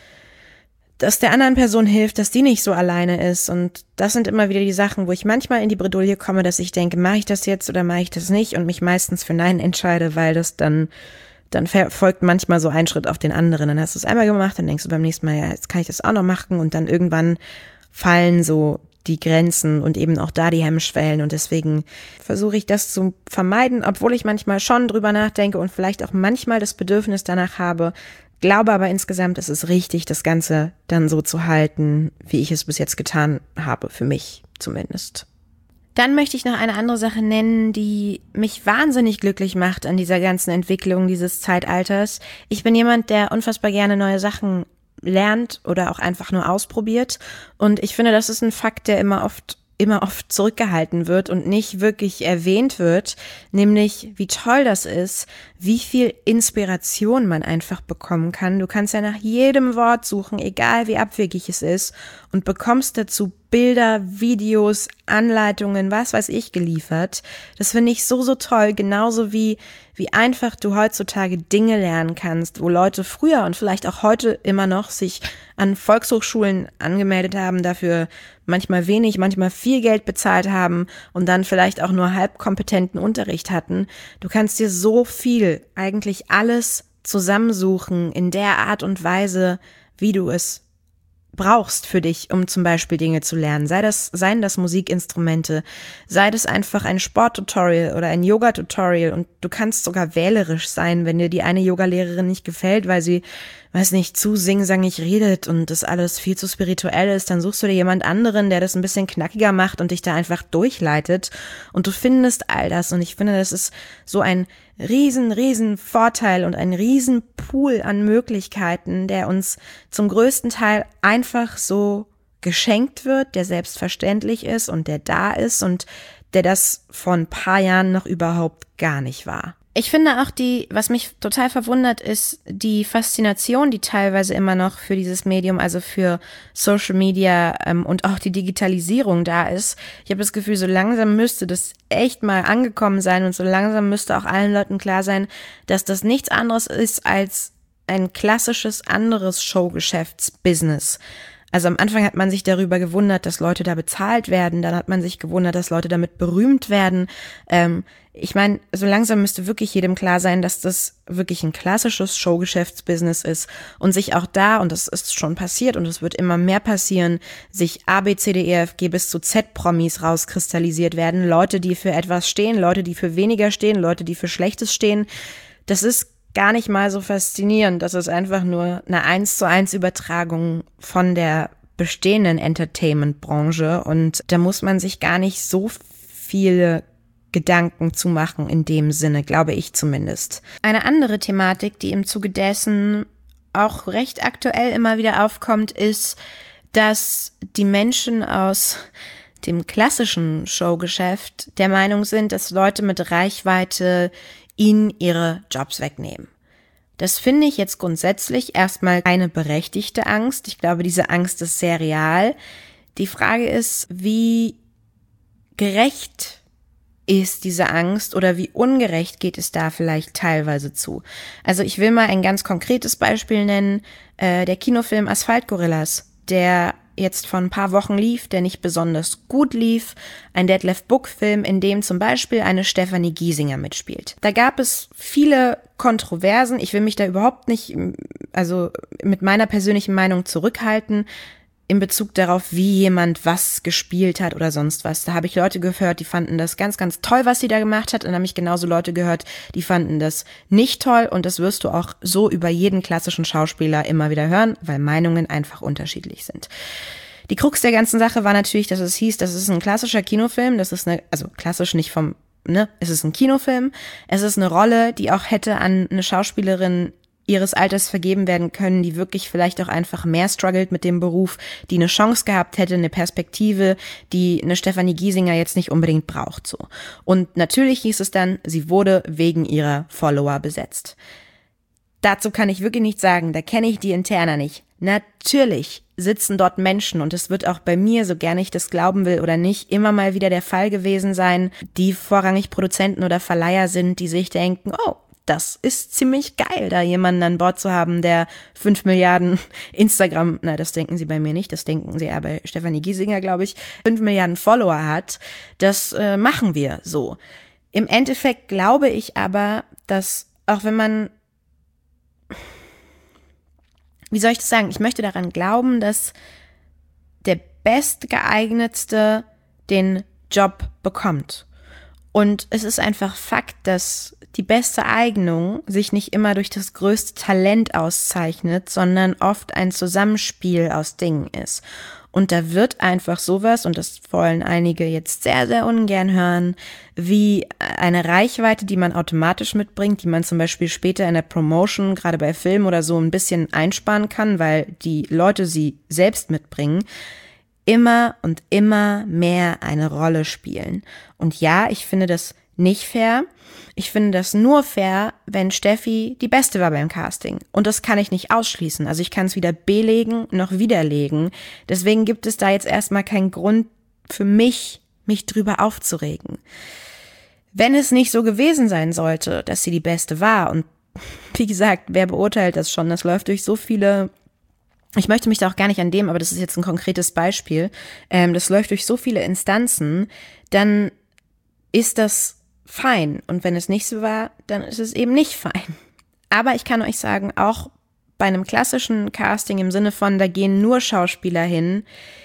dass der anderen Person hilft, dass die nicht so alleine ist. Und das sind immer wieder die Sachen, wo ich manchmal in die Bredouille komme, dass ich denke, mache ich das jetzt oder mache ich das nicht und mich meistens für Nein entscheide, weil das dann, dann folgt manchmal so ein Schritt auf den anderen. Dann hast du es einmal gemacht, dann denkst du beim nächsten Mal, ja, jetzt kann ich das auch noch machen und dann irgendwann fallen so die Grenzen und eben auch da die Hemmschwellen und deswegen versuche ich das zu vermeiden, obwohl ich manchmal schon drüber nachdenke und vielleicht auch manchmal das Bedürfnis danach habe, glaube aber insgesamt ist es richtig, das Ganze dann so zu halten, wie ich es bis jetzt getan habe, für mich zumindest. Dann möchte ich noch eine andere Sache nennen, die mich wahnsinnig glücklich macht an dieser ganzen Entwicklung dieses Zeitalters. Ich bin jemand, der unfassbar gerne neue Sachen lernt oder auch einfach nur ausprobiert. Und ich finde, das ist ein Fakt, der immer oft, immer oft zurückgehalten wird und nicht wirklich erwähnt wird, nämlich wie toll das ist, wie viel Inspiration man einfach bekommen kann. Du kannst ja nach jedem Wort suchen, egal wie abwegig es ist, und bekommst dazu Bilder, Videos, Anleitungen, was weiß ich, geliefert. Das finde ich so, so toll, genauso wie wie einfach du heutzutage Dinge lernen kannst, wo Leute früher und vielleicht auch heute immer noch sich an Volkshochschulen angemeldet haben, dafür manchmal wenig, manchmal viel Geld bezahlt haben und dann vielleicht auch nur halbkompetenten Unterricht hatten. Du kannst dir so viel, eigentlich alles zusammensuchen in der Art und Weise, wie du es brauchst für dich, um zum Beispiel Dinge zu lernen. Sei das, seien das Musikinstrumente, sei das einfach ein Sporttutorial oder ein Yoga-Tutorial und du kannst sogar wählerisch sein, wenn dir die eine Yogalehrerin nicht gefällt, weil sie, weiß nicht, zu singsangig redet und das alles viel zu spirituell ist, dann suchst du dir jemand anderen, der das ein bisschen knackiger macht und dich da einfach durchleitet und du findest all das und ich finde, das ist so ein riesen, riesen Vorteil und ein riesen Pool an Möglichkeiten, der uns zum größten Teil einfach so geschenkt wird, der selbstverständlich ist und der da ist und der das vor ein paar Jahren noch überhaupt gar nicht war. Ich finde auch die, was mich total verwundert, ist die Faszination, die teilweise immer noch für dieses Medium, also für Social Media ähm, und auch die Digitalisierung da ist. Ich habe das Gefühl, so langsam müsste das echt mal angekommen sein und so langsam müsste auch allen Leuten klar sein, dass das nichts anderes ist als ein klassisches anderes Showgeschäftsbusiness. Also am Anfang hat man sich darüber gewundert, dass Leute da bezahlt werden, dann hat man sich gewundert, dass Leute damit berühmt werden. Ähm, ich meine, so langsam müsste wirklich jedem klar sein, dass das wirklich ein klassisches Showgeschäftsbusiness ist und sich auch da, und das ist schon passiert und es wird immer mehr passieren, sich A, B, C, D, E, F, G bis zu Z-Promis rauskristallisiert werden. Leute, die für etwas stehen, Leute, die für weniger stehen, Leute, die für Schlechtes stehen. Das ist gar nicht mal so faszinierend. Das ist einfach nur eine eins zu eins Übertragung von der bestehenden Entertainment-Branche und da muss man sich gar nicht so viele Gedanken zu machen in dem Sinne, glaube ich zumindest. Eine andere Thematik, die im Zuge dessen auch recht aktuell immer wieder aufkommt, ist, dass die Menschen aus dem klassischen Showgeschäft der Meinung sind, dass Leute mit Reichweite ihnen ihre Jobs wegnehmen. Das finde ich jetzt grundsätzlich erstmal eine berechtigte Angst. Ich glaube, diese Angst ist sehr real. Die Frage ist, wie gerecht ist diese Angst oder wie ungerecht geht es da vielleicht teilweise zu? Also ich will mal ein ganz konkretes Beispiel nennen. Äh, der Kinofilm Asphaltgorillas, der jetzt vor ein paar Wochen lief, der nicht besonders gut lief. Ein Detlef Buck-Film, in dem zum Beispiel eine Stefanie Giesinger mitspielt. Da gab es viele Kontroversen. Ich will mich da überhaupt nicht, also mit meiner persönlichen Meinung zurückhalten in Bezug darauf, wie jemand was gespielt hat oder sonst was. Da habe ich Leute gehört, die fanden das ganz, ganz toll, was sie da gemacht hat. Und dann habe ich genauso Leute gehört, die fanden das nicht toll. Und das wirst du auch so über jeden klassischen Schauspieler immer wieder hören, weil Meinungen einfach unterschiedlich sind. Die Krux der ganzen Sache war natürlich, dass es hieß, das ist ein klassischer Kinofilm, das ist eine, also klassisch nicht vom, ne, es ist ein Kinofilm, es ist eine Rolle, die auch hätte an eine Schauspielerin ihres Alters vergeben werden können, die wirklich vielleicht auch einfach mehr struggelt mit dem Beruf, die eine Chance gehabt hätte, eine Perspektive, die eine Stefanie Giesinger jetzt nicht unbedingt braucht, so. Und natürlich hieß es dann, sie wurde wegen ihrer Follower besetzt. Dazu kann ich wirklich nichts sagen, da kenne ich die Interna nicht. Natürlich sitzen dort Menschen und es wird auch bei mir, so gerne ich das glauben will oder nicht, immer mal wieder der Fall gewesen sein, die vorrangig Produzenten oder Verleiher sind, die sich denken, oh, das ist ziemlich geil, da jemanden an Bord zu haben, der fünf Milliarden Instagram, na, das denken sie bei mir nicht, das denken sie eher bei Stefanie Giesinger, glaube ich, fünf Milliarden Follower hat. Das äh, machen wir so. Im Endeffekt glaube ich aber, dass auch wenn man, wie soll ich das sagen, ich möchte daran glauben, dass der Bestgeeignetste den Job bekommt. Und es ist einfach Fakt, dass die beste Eignung sich nicht immer durch das größte Talent auszeichnet, sondern oft ein Zusammenspiel aus Dingen ist. Und da wird einfach sowas, und das wollen einige jetzt sehr, sehr ungern hören, wie eine Reichweite, die man automatisch mitbringt, die man zum Beispiel später in der Promotion, gerade bei Filmen oder so, ein bisschen einsparen kann, weil die Leute sie selbst mitbringen, immer und immer mehr eine Rolle spielen. Und ja, ich finde das nicht fair. Ich finde das nur fair, wenn Steffi die Beste war beim Casting. Und das kann ich nicht ausschließen. Also ich kann es weder belegen noch widerlegen. Deswegen gibt es da jetzt erstmal keinen Grund für mich, mich drüber aufzuregen. Wenn es nicht so gewesen sein sollte, dass sie die Beste war, und wie gesagt, wer beurteilt das schon? Das läuft durch so viele, ich möchte mich da auch gar nicht an dem, aber das ist jetzt ein konkretes Beispiel, ähm, das läuft durch so viele Instanzen, dann ist das fein. Und wenn es nicht so war, dann ist es eben nicht fein. Aber ich kann euch sagen, auch bei einem klassischen Casting im Sinne von, da gehen nur Schauspieler hin,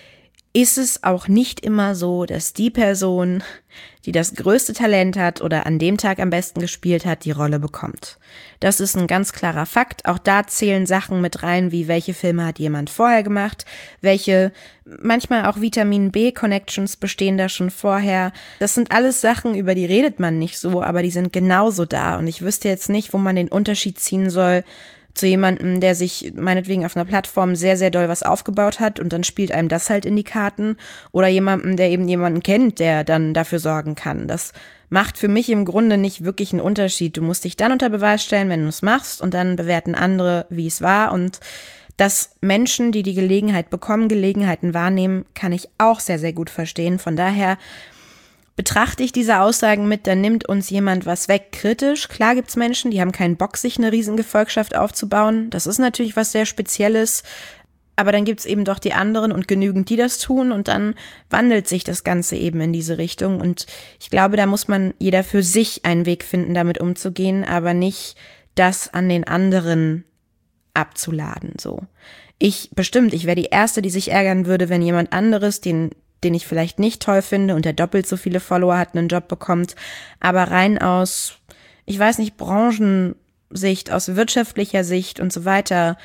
ist es auch nicht immer so, dass die Person, die das größte Talent hat oder an dem Tag am besten gespielt hat, die Rolle bekommt. Das ist ein ganz klarer Fakt. Auch da zählen Sachen mit rein, wie welche Filme hat jemand vorher gemacht, welche, manchmal auch Vitamin-B-Connections bestehen da schon vorher. Das sind alles Sachen, über die redet man nicht so, aber die sind genauso da. Und ich wüsste jetzt nicht, wo man den Unterschied ziehen soll zu jemandem, der sich meinetwegen auf einer Plattform sehr, sehr doll was aufgebaut hat und dann spielt einem das halt in die Karten, oder jemandem, der eben jemanden kennt, der dann dafür sorgen kann. Das macht für mich im Grunde nicht wirklich einen Unterschied. Du musst dich dann unter Beweis stellen, wenn du es machst, und dann bewerten andere, wie es war. Und dass Menschen, die die Gelegenheit bekommen, Gelegenheiten wahrnehmen, kann ich auch sehr, sehr gut verstehen. Von daher betrachte ich diese Aussagen mit, dann nimmt uns jemand was weg, kritisch. Klar gibt's Menschen, die haben keinen Bock, sich eine riesen Gefolgschaft aufzubauen. Das ist natürlich was sehr Spezielles. Aber dann gibt's eben doch die anderen und genügend, die das tun. Und dann wandelt sich das Ganze eben in diese Richtung. Und ich glaube, da muss man jeder für sich einen Weg finden, damit umzugehen, aber nicht das an den anderen abzuladen, so. Ich, bestimmt, ich wäre die Erste, die sich ärgern würde, wenn jemand anderes, den den ich vielleicht nicht toll finde und der doppelt so viele Follower hat, einen Job bekommt, aber rein aus, ich weiß nicht, Branchensicht, aus wirtschaftlicher Sicht und so weiter,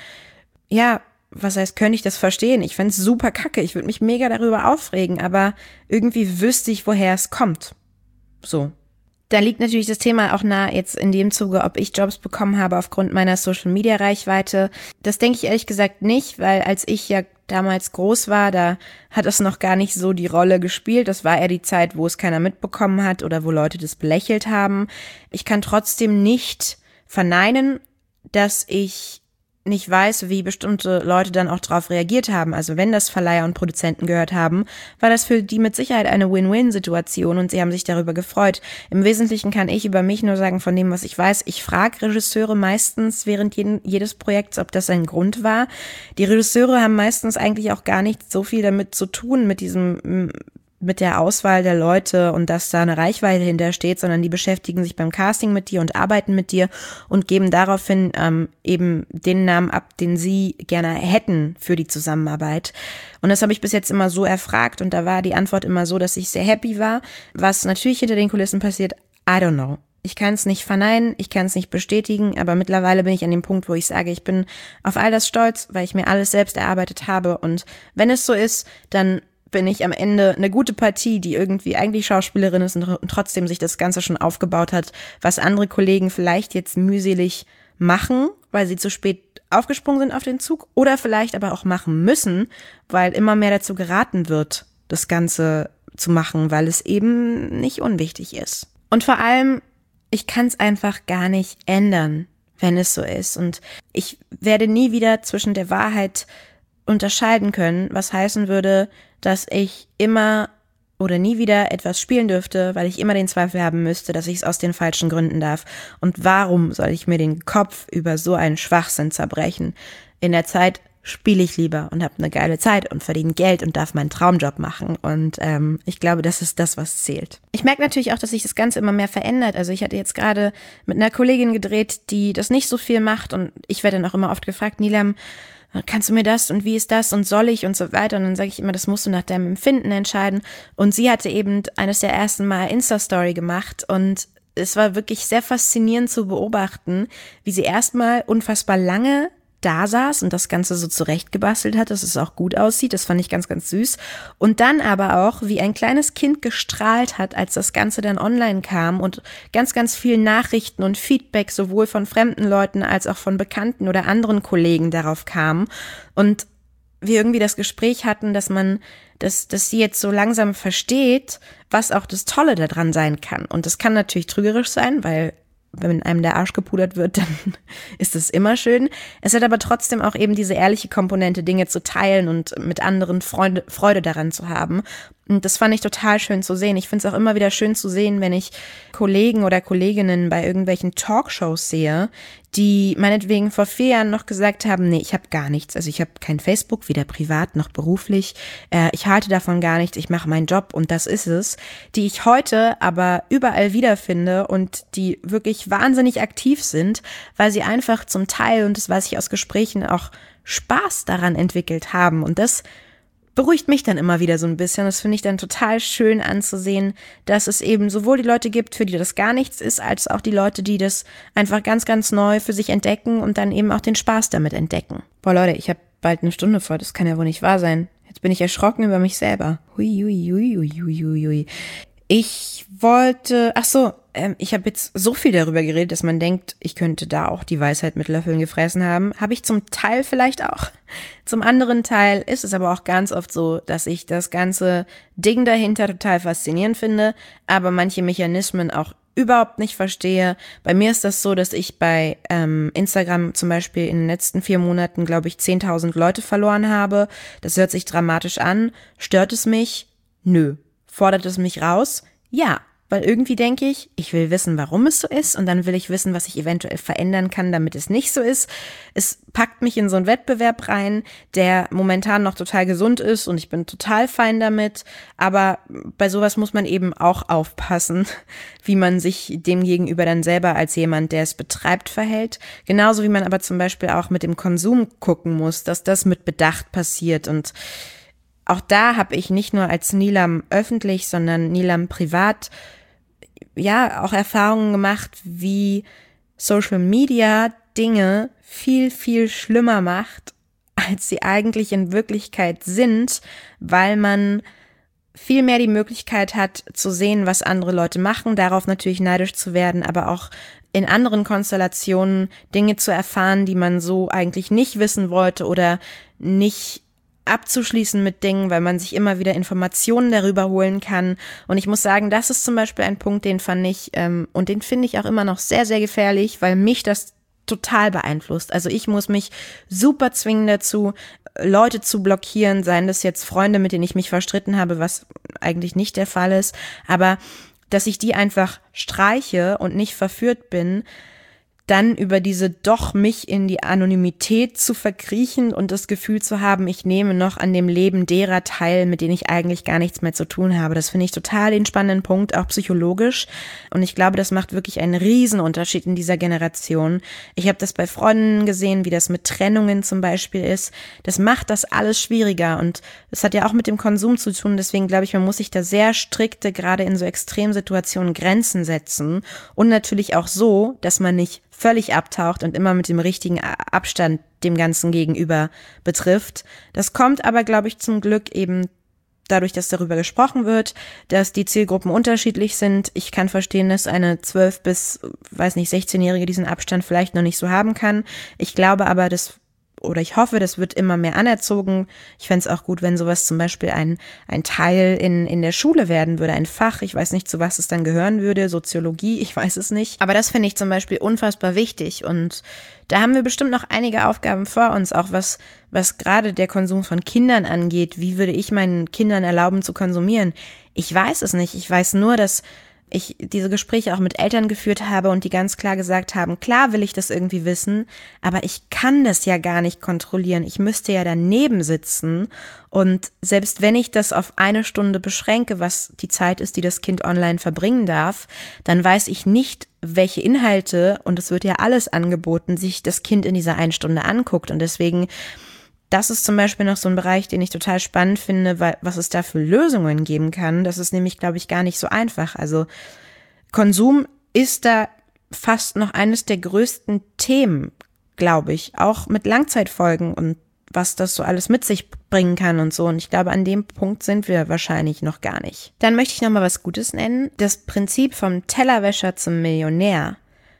ja, was heißt, könnte ich das verstehen? Ich fände es super kacke, ich würde mich mega darüber aufregen, aber irgendwie wüsste ich, woher es kommt. So. Da liegt natürlich das Thema auch nah jetzt in dem Zuge, ob ich Jobs bekommen habe aufgrund meiner Social-Media-Reichweite. Das denke ich ehrlich gesagt nicht, weil als ich ja damals groß war, da hat es noch gar nicht so die Rolle gespielt. Das war eher die Zeit, wo es keiner mitbekommen hat oder wo Leute das belächelt haben. Ich kann trotzdem nicht verneinen, dass ich nicht weiß, wie bestimmte Leute dann auch darauf reagiert haben. Also wenn das Verleiher und Produzenten gehört haben, war das für die mit Sicherheit eine Win-Win-Situation und sie haben sich darüber gefreut. Im Wesentlichen kann ich über mich nur sagen, von dem, was ich weiß, ich frage Regisseure meistens während jeden, jedes Projekts, ob das ein Grund war. Die Regisseure haben meistens eigentlich auch gar nicht so viel damit zu tun, mit diesem mit der Auswahl der Leute und dass da eine Reichweite hintersteht, sondern die beschäftigen sich beim Casting mit dir und arbeiten mit dir und geben daraufhin ähm, eben den Namen ab, den sie gerne hätten für die Zusammenarbeit. Und das habe ich bis jetzt immer so erfragt und da war die Antwort immer so, dass ich sehr happy war. Was natürlich hinter den Kulissen passiert, I don't know. Ich kann es nicht verneinen, ich kann es nicht bestätigen, aber mittlerweile bin ich an dem Punkt, wo ich sage, ich bin auf all das stolz, weil ich mir alles selbst erarbeitet habe. Und wenn es so ist, dann bin ich am Ende eine gute Partie, die irgendwie eigentlich Schauspielerin ist und trotzdem sich das Ganze schon aufgebaut hat, was andere Kollegen vielleicht jetzt mühselig machen, weil sie zu spät aufgesprungen sind auf den Zug oder vielleicht aber auch machen müssen, weil immer mehr dazu geraten wird, das Ganze zu machen, weil es eben nicht unwichtig ist. Und vor allem, ich kann es einfach gar nicht ändern, wenn es so ist. Und ich werde nie wieder zwischen der Wahrheit unterscheiden können, was heißen würde, dass ich immer oder nie wieder etwas spielen dürfte, weil ich immer den Zweifel haben müsste, dass ich es aus den falschen Gründen darf. Und warum soll ich mir den Kopf über so einen Schwachsinn zerbrechen? In der Zeit spiele ich lieber und habe eine geile Zeit und verdiene Geld und darf meinen Traumjob machen. Und ähm, ich glaube, das ist das, was zählt. Ich merke natürlich auch, dass sich das Ganze immer mehr verändert. Also ich hatte jetzt gerade mit einer Kollegin gedreht, die das nicht so viel macht. Und ich werde dann auch immer oft gefragt, Nilam, kannst du mir das und wie ist das und soll ich und so weiter. Und dann sage ich immer, das musst du nach deinem Empfinden entscheiden. Und sie hatte eben eines der ersten Mal Insta-Story gemacht und es war wirklich sehr faszinierend zu beobachten, wie sie erstmal unfassbar lange da saß und das Ganze so zurechtgebastelt hat, dass es auch gut aussieht. Das fand ich ganz, ganz süß. Und dann aber auch, wie ein kleines Kind gestrahlt hat, als das Ganze dann online kam und ganz, ganz viel Nachrichten und Feedback sowohl von fremden Leuten als auch von Bekannten oder anderen Kollegen darauf kamen. Und wir irgendwie das Gespräch hatten, dass man, dass, dass sie jetzt so langsam versteht, was auch das Tolle daran sein kann. Und das kann natürlich trügerisch sein, weil wenn einem der Arsch gepudert wird, dann ist es immer schön. Es hat aber trotzdem auch eben diese ehrliche Komponente, Dinge zu teilen und mit anderen Freude, Freude daran zu haben. Und das fand ich total schön zu sehen. Ich finde es auch immer wieder schön zu sehen, wenn ich Kollegen oder Kolleginnen bei irgendwelchen Talkshows sehe, die meinetwegen vor vier Jahren noch gesagt haben, nee, ich habe gar nichts. Also ich habe kein Facebook, weder privat noch beruflich. Äh, ich halte davon gar nichts. Ich mache meinen Job und das ist es. Die ich heute aber überall wiederfinde und die wirklich wahnsinnig aktiv sind, weil sie einfach zum Teil, und das weiß ich aus Gesprächen, auch Spaß daran entwickelt haben. Und das beruhigt mich dann immer wieder so ein bisschen. Das finde ich dann total schön anzusehen, dass es eben sowohl die Leute gibt, für die das gar nichts ist, als auch die Leute, die das einfach ganz, ganz neu für sich entdecken und dann eben auch den Spaß damit entdecken. Boah, Leute, ich habe bald eine Stunde vor, das kann ja wohl nicht wahr sein. Jetzt bin ich erschrocken über mich selber. Hui, hui, hui, hui, hui, hui. Ich wollte, ach so, ähm, ich habe jetzt so viel darüber geredet, dass man denkt, ich könnte da auch die Weisheit mit Löffeln gefressen haben. Habe ich zum Teil vielleicht auch. Zum anderen Teil ist es aber auch ganz oft so, dass ich das ganze Ding dahinter total faszinierend finde, aber manche Mechanismen auch überhaupt nicht verstehe. Bei mir ist das so, dass ich bei ähm, Instagram zum Beispiel in den letzten vier Monaten, glaube ich, zehntausend Leute verloren habe. Das hört sich dramatisch an. Stört es mich? Nö. Fordert es mich raus? Ja, weil irgendwie denke ich, ich will wissen, warum es so ist und dann will ich wissen, was ich eventuell verändern kann, damit es nicht so ist. Es packt mich in so einen Wettbewerb rein, der momentan noch total gesund ist und ich bin total fein damit, aber bei sowas muss man eben auch aufpassen, wie man sich dem gegenüber dann selber als jemand, der es betreibt, verhält. Genauso wie man aber zum Beispiel auch mit dem Konsum gucken muss, dass das mit Bedacht passiert und auch da habe ich nicht nur als Nilam öffentlich, sondern Nilam privat ja auch Erfahrungen gemacht, wie Social Media Dinge viel, viel schlimmer macht, als sie eigentlich in Wirklichkeit sind, weil man viel mehr die Möglichkeit hat zu sehen, was andere Leute machen, darauf natürlich neidisch zu werden, aber auch in anderen Konstellationen Dinge zu erfahren, die man so eigentlich nicht wissen wollte oder nicht abzuschließen mit Dingen, weil man sich immer wieder Informationen darüber holen kann. Und ich muss sagen, das ist zum Beispiel ein Punkt, den fand ich ähm, und den finde ich auch immer noch sehr, sehr gefährlich, weil mich das total beeinflusst. Also ich muss mich super zwingen dazu, Leute zu blockieren, seien das jetzt Freunde, mit denen ich mich verstritten habe, was eigentlich nicht der Fall ist, aber dass ich die einfach streiche und nicht verführt bin, dann über diese doch mich in die Anonymität zu verkriechen und das Gefühl zu haben, ich nehme noch an dem Leben derer teil, mit denen ich eigentlich gar nichts mehr zu tun habe. Das finde ich total den spannenden Punkt, auch psychologisch. Und ich glaube, das macht wirklich einen Riesenunterschied in dieser Generation. Ich habe das bei Freunden gesehen, wie das mit Trennungen zum Beispiel ist. Das macht das alles schwieriger und es hat ja auch mit dem Konsum zu tun. Deswegen glaube ich, man muss sich da sehr strikte, gerade in so Extremsituationen, Grenzen setzen und natürlich auch so, dass man nicht völlig abtaucht und immer mit dem richtigen Abstand dem Ganzen gegenüber betrifft. Das kommt aber, glaube ich, zum Glück eben dadurch, dass darüber gesprochen wird, dass die Zielgruppen unterschiedlich sind. Ich kann verstehen, dass eine zwölf bis, weiß nicht, sechzehnjährige diesen Abstand vielleicht noch nicht so haben kann. Ich glaube aber, dass oder ich hoffe, das wird immer mehr anerzogen. Ich fände es auch gut, wenn sowas zum Beispiel ein ein Teil in in der Schule werden würde, ein Fach. Ich weiß nicht, zu was es dann gehören würde, Soziologie, ich weiß es nicht. Aber das finde ich zum Beispiel unfassbar wichtig und da haben wir bestimmt noch einige Aufgaben vor uns, auch was was gerade der Konsum von Kindern angeht. Wie würde ich meinen Kindern erlauben zu konsumieren? Ich weiß es nicht. Ich weiß nur, dass ich diese Gespräche auch mit Eltern geführt habe und die ganz klar gesagt haben, klar will ich das irgendwie wissen, aber ich kann das ja gar nicht kontrollieren. Ich müsste ja daneben sitzen und selbst wenn ich das auf eine Stunde beschränke, was die Zeit ist, die das Kind online verbringen darf, dann weiß ich nicht, welche Inhalte, und es wird ja alles angeboten, sich das Kind in dieser einen Stunde anguckt und deswegen das ist zum Beispiel noch so ein Bereich, den ich total spannend finde, weil was es da für Lösungen geben kann. Das ist nämlich, glaube ich, gar nicht so einfach. Also Konsum ist da fast noch eines der größten Themen, glaube ich, auch mit Langzeitfolgen und was das so alles mit sich bringen kann und so. Und ich glaube, an dem Punkt sind wir wahrscheinlich noch gar nicht. Dann möchte ich noch mal was Gutes nennen. Das Prinzip vom Tellerwäscher zum Millionär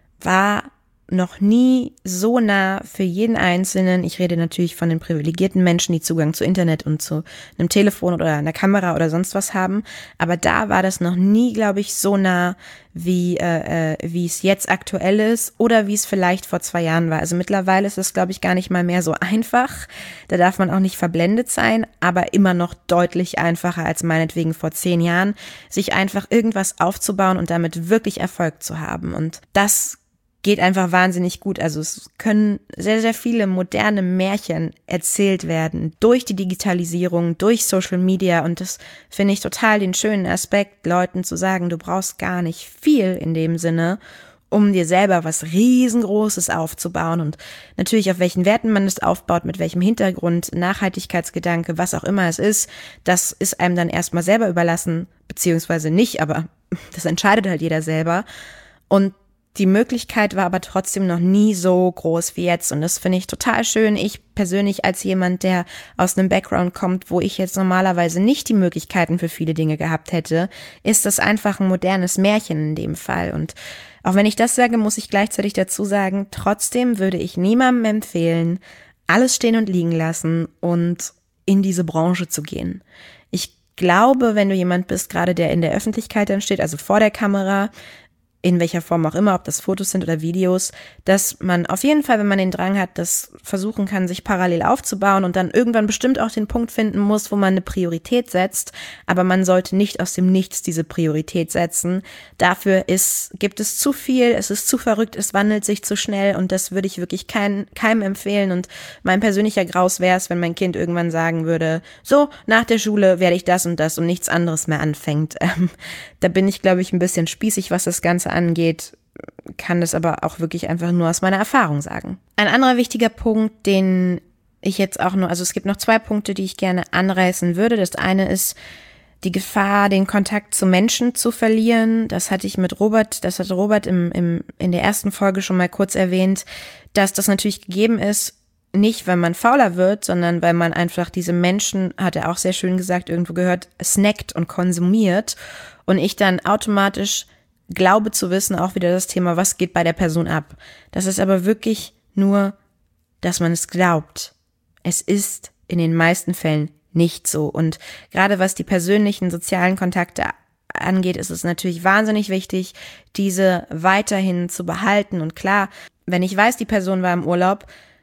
war noch nie so nah für jeden Einzelnen. Ich rede natürlich von den privilegierten Menschen, die Zugang zu Internet und zu einem Telefon oder einer Kamera oder sonst was haben. Aber da war das noch nie, glaube ich, so nah, wie äh, wie es jetzt aktuell ist oder wie es vielleicht vor zwei Jahren war. Also mittlerweile ist es, glaube ich, gar nicht mal mehr so einfach. Da darf man auch nicht verblendet sein, aber immer noch deutlich einfacher als meinetwegen vor zehn Jahren, sich einfach irgendwas aufzubauen und damit wirklich Erfolg zu haben. Und das geht einfach wahnsinnig gut. Also es können sehr, sehr viele moderne Märchen erzählt werden durch die Digitalisierung, durch Social Media und das finde ich total den schönen Aspekt, Leuten zu sagen, du brauchst gar nicht viel in dem Sinne, um dir selber was Riesengroßes aufzubauen und natürlich auf welchen Werten man das aufbaut, mit welchem Hintergrund, Nachhaltigkeitsgedanke, was auch immer es ist, das ist einem dann erstmal selber überlassen, beziehungsweise nicht, aber das entscheidet halt jeder selber und die Möglichkeit war aber trotzdem noch nie so groß wie jetzt und das finde ich total schön. Ich persönlich als jemand, der aus einem Background kommt, wo ich jetzt normalerweise nicht die Möglichkeiten für viele Dinge gehabt hätte, ist das einfach ein modernes Märchen in dem Fall. Und auch wenn ich das sage, muss ich gleichzeitig dazu sagen, trotzdem würde ich niemandem empfehlen, alles stehen und liegen lassen und in diese Branche zu gehen. Ich glaube, wenn du jemand bist, gerade der in der Öffentlichkeit dann steht, also vor der Kamera, in welcher Form auch immer, ob das Fotos sind oder Videos, dass man auf jeden Fall, wenn man den Drang hat, das versuchen kann, sich parallel aufzubauen und dann irgendwann bestimmt auch den Punkt finden muss, wo man eine Priorität setzt, aber man sollte nicht aus dem Nichts diese Priorität setzen. Dafür ist, gibt es zu viel, es ist zu verrückt, es wandelt sich zu schnell und das würde ich wirklich kein, keinem empfehlen und mein persönlicher Graus wäre es, wenn mein Kind irgendwann sagen würde, so, nach der Schule werde ich das und das und nichts anderes mehr anfängt. Ähm, da bin ich, glaube ich, ein bisschen spießig, was das Ganze angeht, kann das aber auch wirklich einfach nur aus meiner Erfahrung sagen. Ein anderer wichtiger Punkt, den ich jetzt auch nur, also es gibt noch zwei Punkte, die ich gerne anreißen würde. Das eine ist die Gefahr, den Kontakt zu Menschen zu verlieren. Das hatte ich mit Robert, das hat Robert im, im, in der ersten Folge schon mal kurz erwähnt, dass das natürlich gegeben ist, nicht, weil man fauler wird, sondern weil man einfach diese Menschen, hat er auch sehr schön gesagt, irgendwo gehört, snackt und konsumiert und ich dann automatisch glaube zu wissen, auch wieder das Thema, was geht bei der Person ab. Das ist aber wirklich nur, dass man es glaubt. Es ist in den meisten Fällen nicht so. Und gerade was die persönlichen sozialen Kontakte angeht, ist es natürlich wahnsinnig wichtig, diese weiterhin zu behalten. Und klar, wenn ich weiß, die Person war im Urlaub,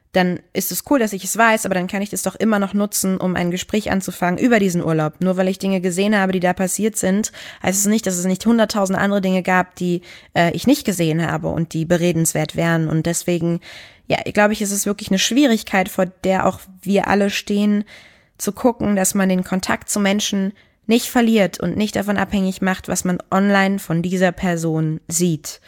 dann ist es cool, dass ich es weiß, aber dann kann ich das doch immer noch nutzen, um ein Gespräch anzufangen über diesen Urlaub. Nur weil ich Dinge gesehen habe, die da passiert sind, heißt es nicht, dass es nicht hunderttausend andere Dinge gab, die äh, ich nicht gesehen habe und die beredenswert wären. Und deswegen, ja, glaube ich, ist es wirklich eine Schwierigkeit, vor der auch wir alle stehen, zu gucken, dass man den Kontakt zu Menschen nicht verliert und nicht davon abhängig macht, was man online von dieser Person sieht.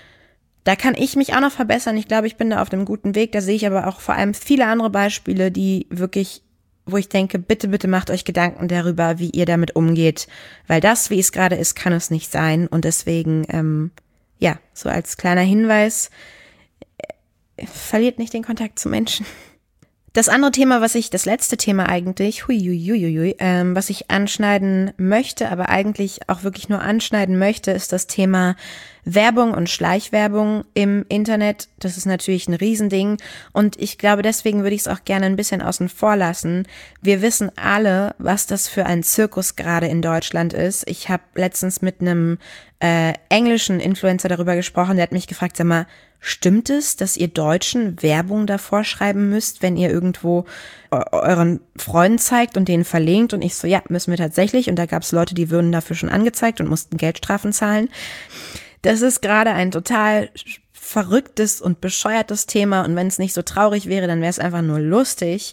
Da kann ich mich auch noch verbessern. Ich glaube, ich bin da auf einem guten Weg. Da sehe ich aber auch vor allem viele andere Beispiele, die wirklich, wo ich denke, bitte, bitte macht euch Gedanken darüber, wie ihr damit umgeht. Weil das, wie es gerade ist, kann es nicht sein. Und deswegen, ähm, ja, so als kleiner Hinweis, äh, verliert nicht den Kontakt zu Menschen. Das andere Thema, was ich, das letzte Thema eigentlich, hui, hui, hui, hui, ähm, was ich anschneiden möchte, aber eigentlich auch wirklich nur anschneiden möchte, ist das Thema Werbung und Schleichwerbung im Internet. Das ist natürlich ein Riesending und ich glaube, deswegen würde ich es auch gerne ein bisschen außen vor lassen. Wir wissen alle, was das für ein Zirkus gerade in Deutschland ist. Ich habe letztens mit einem äh, englischen Influencer darüber gesprochen, der hat mich gefragt, sag mal, stimmt es, dass ihr Deutschen Werbung davor schreiben müsst, wenn ihr irgendwo euren Freunden zeigt und denen verlinkt? Und ich so, ja, müssen wir tatsächlich. Und da gab es Leute, die würden dafür schon angezeigt und mussten Geldstrafen zahlen. Das ist gerade ein total verrücktes und bescheuertes Thema. Und wenn es nicht so traurig wäre, dann wäre es einfach nur lustig.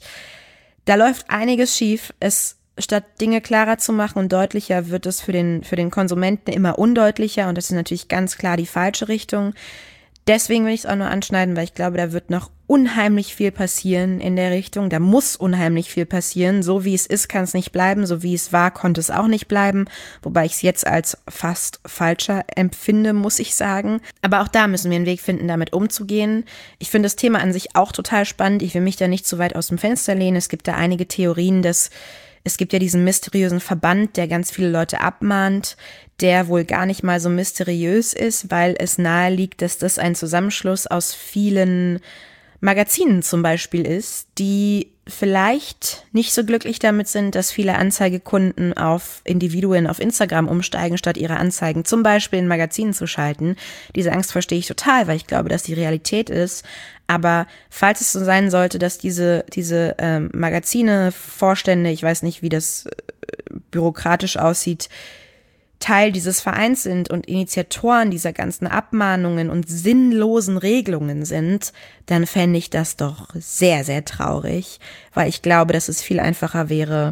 Da läuft einiges schief. Es Statt Dinge klarer zu machen und deutlicher, wird es für den, für den Konsumenten immer undeutlicher. Und das ist natürlich ganz klar die falsche Richtung. Deswegen will ich es auch nur anschneiden, weil ich glaube, da wird noch unheimlich viel passieren in der Richtung. Da muss unheimlich viel passieren. So wie es ist, kann es nicht bleiben. So wie es war, konnte es auch nicht bleiben. Wobei ich es jetzt als fast falscher empfinde, muss ich sagen. Aber auch da müssen wir einen Weg finden, damit umzugehen. Ich finde das Thema an sich auch total spannend. Ich will mich da nicht zu weit aus dem Fenster lehnen. Es gibt da einige Theorien, dass es gibt ja diesen mysteriösen Verband, der ganz viele Leute abmahnt, der wohl gar nicht mal so mysteriös ist, weil es nahe liegt, dass das ein Zusammenschluss aus vielen Magazinen zum Beispiel ist, die vielleicht nicht so glücklich damit sind, dass viele Anzeigekunden auf Individuen auf Instagram umsteigen, statt ihre Anzeigen zum Beispiel in Magazinen zu schalten. Diese Angst verstehe ich total, weil ich glaube, dass die Realität ist. Aber falls es so sein sollte, dass diese diese ähm, Magazine, Vorstände, ich weiß nicht, wie das äh, bürokratisch aussieht, Teil dieses Vereins sind und Initiatoren dieser ganzen Abmahnungen und sinnlosen Regelungen sind, dann fände ich das doch sehr, sehr traurig, weil ich glaube, dass es viel einfacher wäre,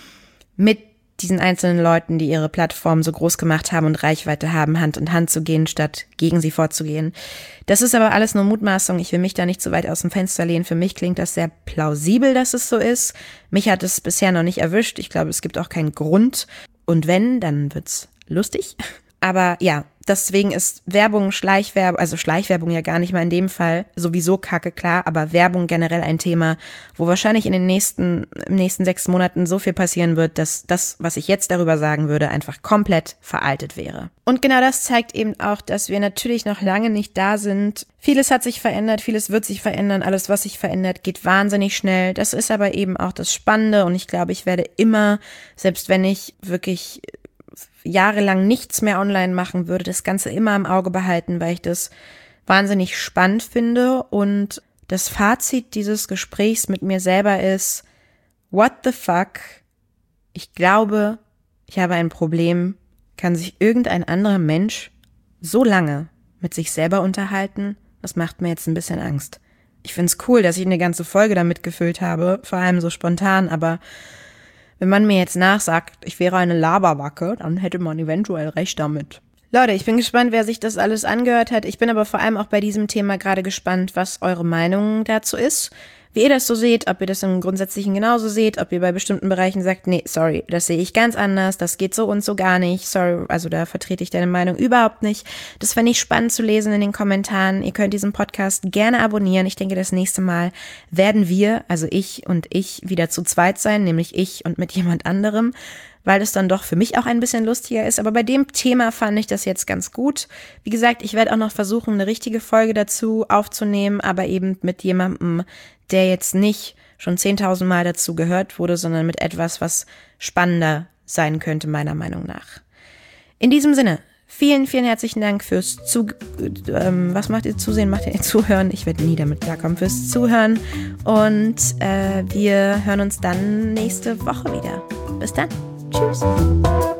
mit diesen einzelnen Leuten, die ihre Plattform so groß gemacht haben und Reichweite haben, Hand in Hand zu gehen, statt gegen sie vorzugehen. Das ist aber alles nur Mutmaßung. Ich will mich da nicht so weit aus dem Fenster lehnen. Für mich klingt das sehr plausibel, dass es so ist. Mich hat es bisher noch nicht erwischt. Ich glaube, es gibt auch keinen Grund. Und wenn, dann wird's lustig. Aber ja, deswegen ist Werbung, Schleichwerbung, also Schleichwerbung ja gar nicht mal in dem Fall, sowieso kacke, klar, aber Werbung generell ein Thema, wo wahrscheinlich in den nächsten, im nächsten sechs Monaten so viel passieren wird, dass das, was ich jetzt darüber sagen würde, einfach komplett veraltet wäre. Und genau das zeigt eben auch, dass wir natürlich noch lange nicht da sind. Vieles hat sich verändert, vieles wird sich verändern, alles, was sich verändert, geht wahnsinnig schnell. Das ist aber eben auch das Spannende und ich glaube, ich werde immer, selbst wenn ich wirklich jahrelang nichts mehr online machen würde, das Ganze immer im Auge behalten, weil ich das wahnsinnig spannend finde. Und das Fazit dieses Gesprächs mit mir selber ist, what the fuck? Ich glaube, ich habe ein Problem. Kann sich irgendein anderer Mensch so lange mit sich selber unterhalten? Das macht mir jetzt ein bisschen Angst. Ich finde es cool, dass ich eine ganze Folge damit gefüllt habe, vor allem so spontan, aber wenn man mir jetzt nachsagt, ich wäre eine Laberbacke, dann hätte man eventuell recht damit. Leute, ich bin gespannt, wer sich das alles angehört hat. Ich bin aber vor allem auch bei diesem Thema gerade gespannt, was eure Meinung dazu ist. Wie ihr das so seht, ob ihr das im Grundsätzlichen genauso seht, ob ihr bei bestimmten Bereichen sagt, nee, sorry, das sehe ich ganz anders, das geht so und so gar nicht, sorry, also da vertrete ich deine Meinung überhaupt nicht. Das fände ich spannend zu lesen in den Kommentaren. Ihr könnt diesen Podcast gerne abonnieren. Ich denke, das nächste Mal werden wir, also ich und ich, wieder zu zweit sein, nämlich ich und mit jemand anderem, weil es dann doch für mich auch ein bisschen lustiger ist. Aber bei dem Thema fand ich das jetzt ganz gut. Wie gesagt, ich werde auch noch versuchen, eine richtige Folge dazu aufzunehmen, aber eben mit jemandem, der jetzt nicht schon zehntausend Mal dazu gehört wurde, sondern mit etwas, was spannender sein könnte, meiner Meinung nach. In diesem Sinne, Vielen, vielen herzlichen Dank fürs Zu... Ähm, was macht ihr? Zusehen? Macht ihr Zuhören? Ich werde nie damit klarkommen. Fürs Zuhören. Und äh, wir hören uns dann nächste Woche wieder. Bis dann. Tschüss.